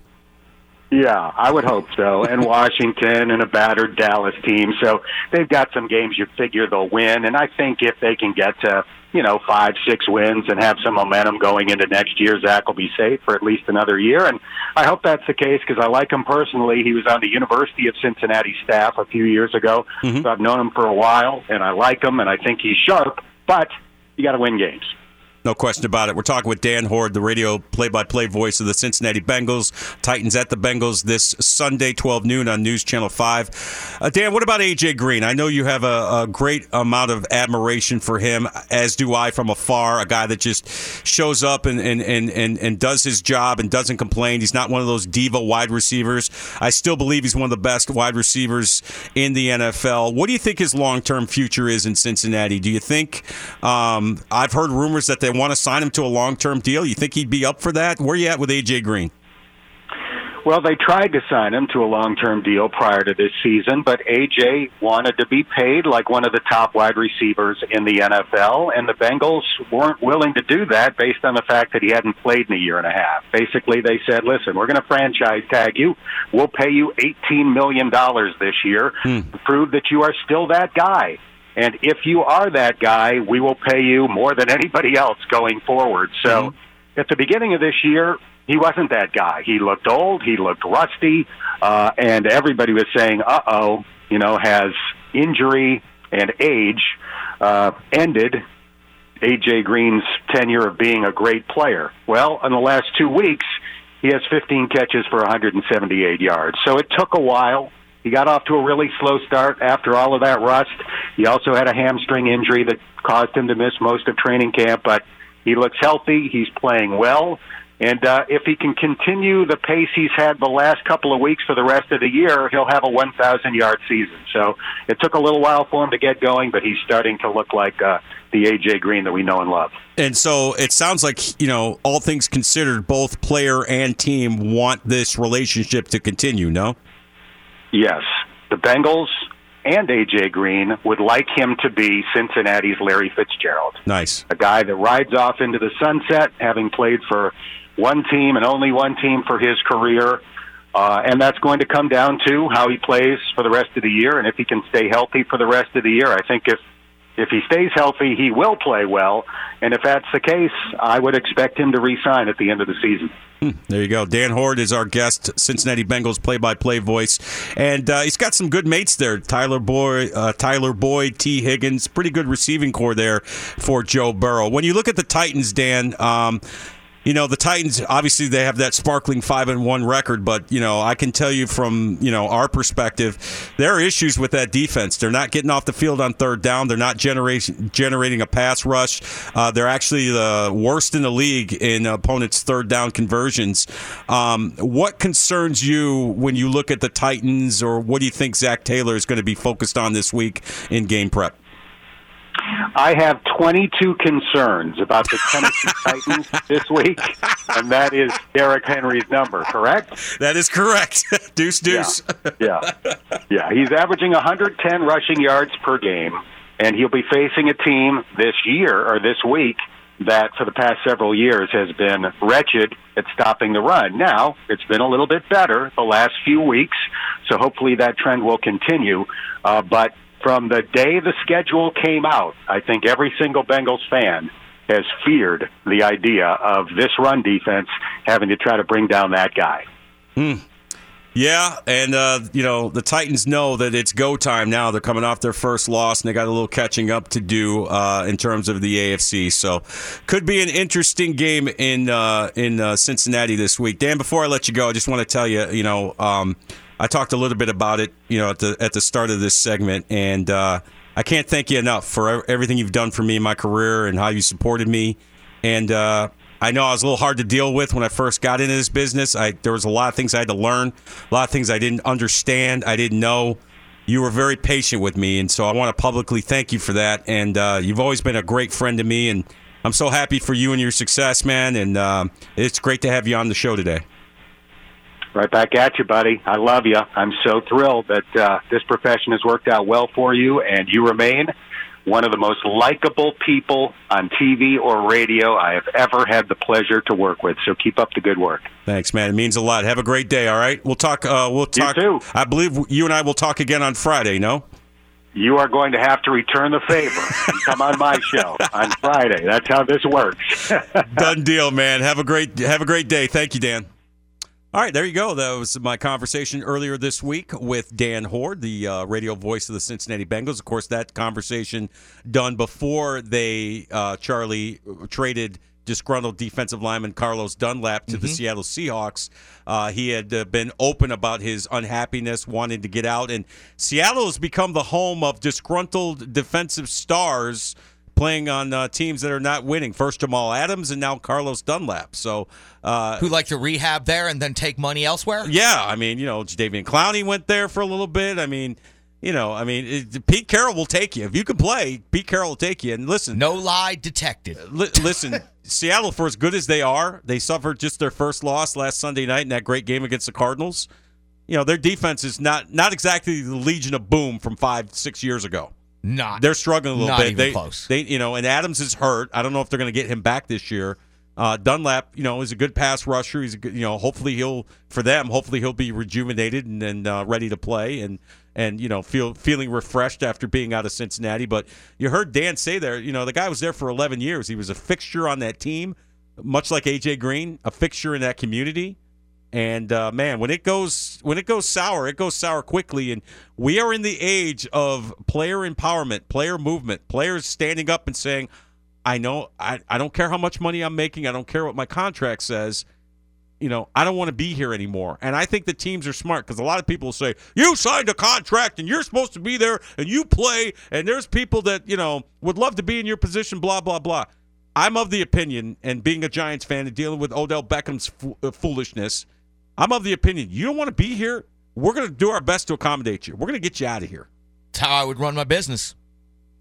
Yeah, I would hope so. And Washington and a battered Dallas team. So they've got some games you figure they'll win. And I think if they can get to, you know, five, six wins and have some momentum going into next year, Zach will be safe for at least another year. And I hope that's the case because I like him personally. He was on the University of Cincinnati staff a few years ago. Mm-hmm. So I've known him for a while, and I like him, and I think he's sharp. But you got to win games. No question about it. We're talking with Dan Hoard, the radio play-by-play voice of the Cincinnati Bengals. Titans at the Bengals this Sunday, twelve noon on News Channel five. Uh, Dan, what about A J Green? I know you have a, a great amount of admiration for him, as do I from afar, a guy that just shows up and, and, and, and, and does his job and doesn't complain. He's not one of those diva wide receivers. I still believe he's one of the best wide receivers in the N F L. What do you think his long-term future is in Cincinnati? Do you think um, – I've heard rumors that they want to sign him to a long-term deal. You think he'd be up for that? Where are you at with A J Green? Well, they tried to sign him to a long-term deal prior to this season, but A J wanted to be paid like one of the top wide receivers in the N F L, and the Bengals weren't willing to do that based on the fact that he hadn't played in a year and a half. Basically, they said, listen, we're going to franchise tag you. We'll pay you eighteen million dollars this year Hmm. to prove that you are still that guy. And if you are that guy, we will pay you more than anybody else going forward. So Mm-hmm. at the beginning of this year, he wasn't that guy. He looked old. He looked rusty. Uh, and everybody was saying, uh-oh, you know, has injury and age uh, ended A J Green's tenure of being a great player? Well, in the last two weeks, he has fifteen catches for one hundred seventy-eight yards. So it took a while. He got off to a really slow start after all of that rust. He also had a hamstring injury that caused him to miss most of training camp, but he looks healthy. He's playing well. And uh, if he can continue the pace he's had the last couple of weeks for the rest of the year, he'll have a one thousand yard season. So it took a little while for him to get going, but he's starting to look like uh, the A J Green that we know and love. And so it sounds like, you know, all things considered, both player and team want this relationship to continue, no? Yes. The Bengals and A J Green would like him to be Cincinnati's Larry Fitzgerald. Nice. A guy that rides off into the sunset, having played for one team and only one team for his career. Uh, and that's going to come down to how he plays for the rest of the year and if he can stay healthy for the rest of the year. I think if If he stays healthy, he will play well. And if that's the case, I would expect him to re-sign at the end of the season. Hmm, there you go. Dan Hoard is our guest, Cincinnati Bengals play-by-play voice. And uh, he's got some good mates there. Tyler Boyd, uh, Tyler Boyd, T. Higgins. Pretty good receiving core there for Joe Burrow. When you look at the Titans, Dan, um, you know, the Titans, obviously they have that sparkling five and one record, but, you know, I can tell you from, you know, our perspective, there are issues with that defense. They're not getting off the field on third down. They're not generating generating a pass rush. Uh, they're actually the worst in the league in opponents' third down conversions. Um, what concerns you when you look at the Titans, or what do you think Zach Taylor is going to be focused on this week in game prep? I have twenty-two concerns about the Tennessee Titans this week, and that is Derrick Henry's number, correct? That is correct. Deuce, deuce. Yeah. yeah. Yeah, he's averaging one hundred ten rushing yards per game, and he'll be facing a team this year or this week that for the past several years has been wretched at stopping the run. Now, it's been a little bit better the last few weeks, so hopefully that trend will continue, uh, but from the day the schedule came out, I think every single Bengals fan has feared the idea of this run defense having to try to bring down that guy. Hmm. Yeah, and, uh, you know, the Titans know that it's go time now. They're coming off their first loss, and they got a little catching up to do uh, in terms of the A F C. So could be an interesting game in uh, in uh, Cincinnati this week. Dan, before I let you go, I just want to tell you, you know, um, I talked a little bit about it, you know, at the at the start of this segment, and uh, I can't thank you enough for everything you've done for me in my career and how you supported me. And uh, I know I was a little hard to deal with when I first got into this business. I there was a lot of things I had to learn, a lot of things I didn't understand, I didn't know. You were very patient with me, and so I want to publicly thank you for that. And uh, you've always been a great friend to me, and I'm so happy for you and your success, man. And uh, it's great to have you on the show today. Right back at you, buddy. I love you. I'm so thrilled that uh, this profession has worked out well for you, and you remain one of the most likable people on T V or radio I have ever had the pleasure to work with. So keep up the good work. Thanks, man. It means a lot. Have a great day, all right? We'll talk. Uh, we'll talk. You too. I believe you and I will talk again on Friday, no? You are going to have to return the favor and come on my show on Friday. That's how this works. Done deal, man. Have a great have a great day. Thank you, Dan. All right, there you go. That was my conversation earlier this week with Dan Hoard, the uh, radio voice of the Cincinnati Bengals. Of course, that conversation done before they, uh, Charlie, traded disgruntled defensive lineman Carlos Dunlap to mm-hmm. the Seattle Seahawks. Uh, he had uh, been open about his unhappiness, wanting to get out. And Seattle has become the home of disgruntled defensive stars playing on uh, teams that are not winning. First Jamal Adams and now Carlos Dunlap. So, uh, who like to rehab there and then take money elsewhere? Yeah, I mean, you know, Jadeveon Clowney went there for a little bit. I mean, you know, I mean, it, Pete Carroll will take you if you can play. Pete Carroll will take you. And listen, no lie detected. Li- listen, Seattle, for as good as they are, they suffered just their first loss last Sunday night in that great game against the Cardinals. You know, their defense is not not exactly the Legion of Boom from five, six years ago. Not. They're struggling a little not bit. Even they, close. They, you know, and Adams is hurt. I don't know if they're going to get him back this year. Uh, Dunlap, you know, is a good pass rusher. He's a good, you know, hopefully he'll for them. Hopefully he'll be rejuvenated and, and uh, ready to play and and you know feel feeling refreshed after being out of Cincinnati. But you heard Dan say there, you know, the guy was there for eleven years. He was a fixture on that team, much like A J Green, a fixture in that community. And uh, man, when it goes when it goes sour, it goes sour quickly. And we are in the age of player empowerment, player movement, players standing up and saying, "I know, I, I don't care how much money I'm making. I don't care what my contract says. You know, I don't want to be here anymore." And I think the teams are smart because a lot of people say, "You signed a contract and you're supposed to be there and you play." And there's people that you know would love to be in your position. Blah blah blah. I'm of the opinion, and being a Giants fan and dealing with Odell Beckham's fo- uh, foolishness. I'm of the opinion, you don't want to be here, we're going to do our best to accommodate you. We're going to get you out of here. That's how I would run my business.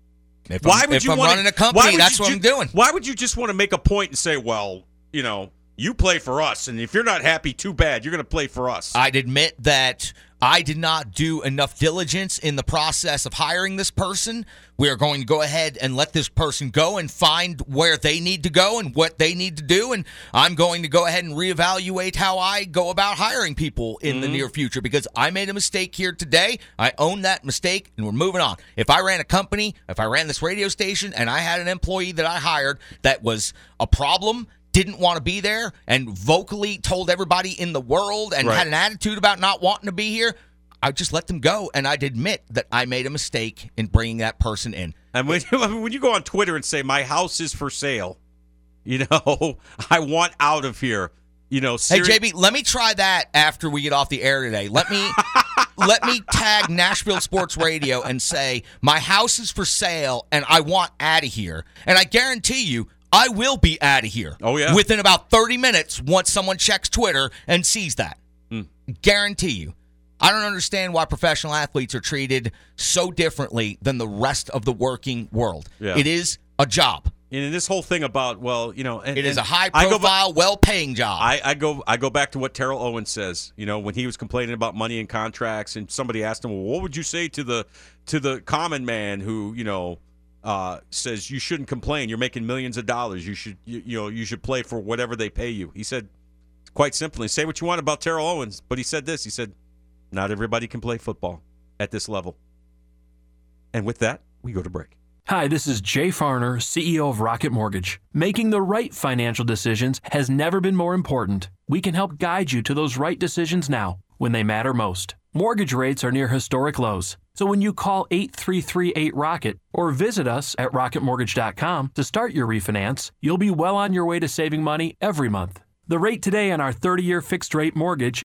If why I'm, would if you I'm want running a company, that's what ju- I'm doing. Why would you just want to make a point and say, well, you know, You play for us, and if you're not happy, too bad. You're going to play for us. I'd admit that I did not do enough diligence in the process of hiring this person. We are going to go ahead and let this person go and find where they need to go and what they need to do. And I'm going to go ahead and reevaluate how I go about hiring people in mm-hmm. the near future, because I made a mistake here today. I own that mistake, and we're moving on. If I ran a company, if I ran this radio station, and I had an employee that I hired that was a problem, didn't want to be there, and vocally told everybody in the world and right. had an attitude about not wanting to be here, I just let them go, and I'd admit that I made a mistake in bringing that person in. And when you, when you go on Twitter and say, my house is for sale, you know, I want out of here, you know. Seri- hey, J B, let me try that after we get off the air today. Let me let me tag Nashville Sports Radio and say, my house is for sale, and I want out of here. And I guarantee you, I will be out of here. Oh, yeah. Within about thirty minutes once someone checks Twitter and sees that. Mm. Guarantee you. I don't understand why professional athletes are treated so differently than the rest of the working world. Yeah. It is a job. And this whole thing about, well, you know, and, it is and a high-profile, well-paying job. I, I go, I go back to what Terrell Owens says. You know, when he was complaining about money and contracts, and somebody asked him, "Well, what would you say to the to the common man who, you know, uh, says you shouldn't complain? You're making millions of dollars. You should, you, you know, you should play for whatever they pay you." He said, quite simply, say what you want about Terrell Owens, but he said this. He said, "Not everybody can play football at this level." And with that, we go to break. Hi, this is Jay Farner, C E O of Rocket Mortgage. Making the right financial decisions has never been more important. We can help guide you to those right decisions now, when they matter most. Mortgage rates are near historic lows. So when you call eight three three eight ROCKET or visit us at rocket mortgage dot com to start your refinance, you'll be well on your way to saving money every month. The rate today on our thirty-year fixed-rate mortgage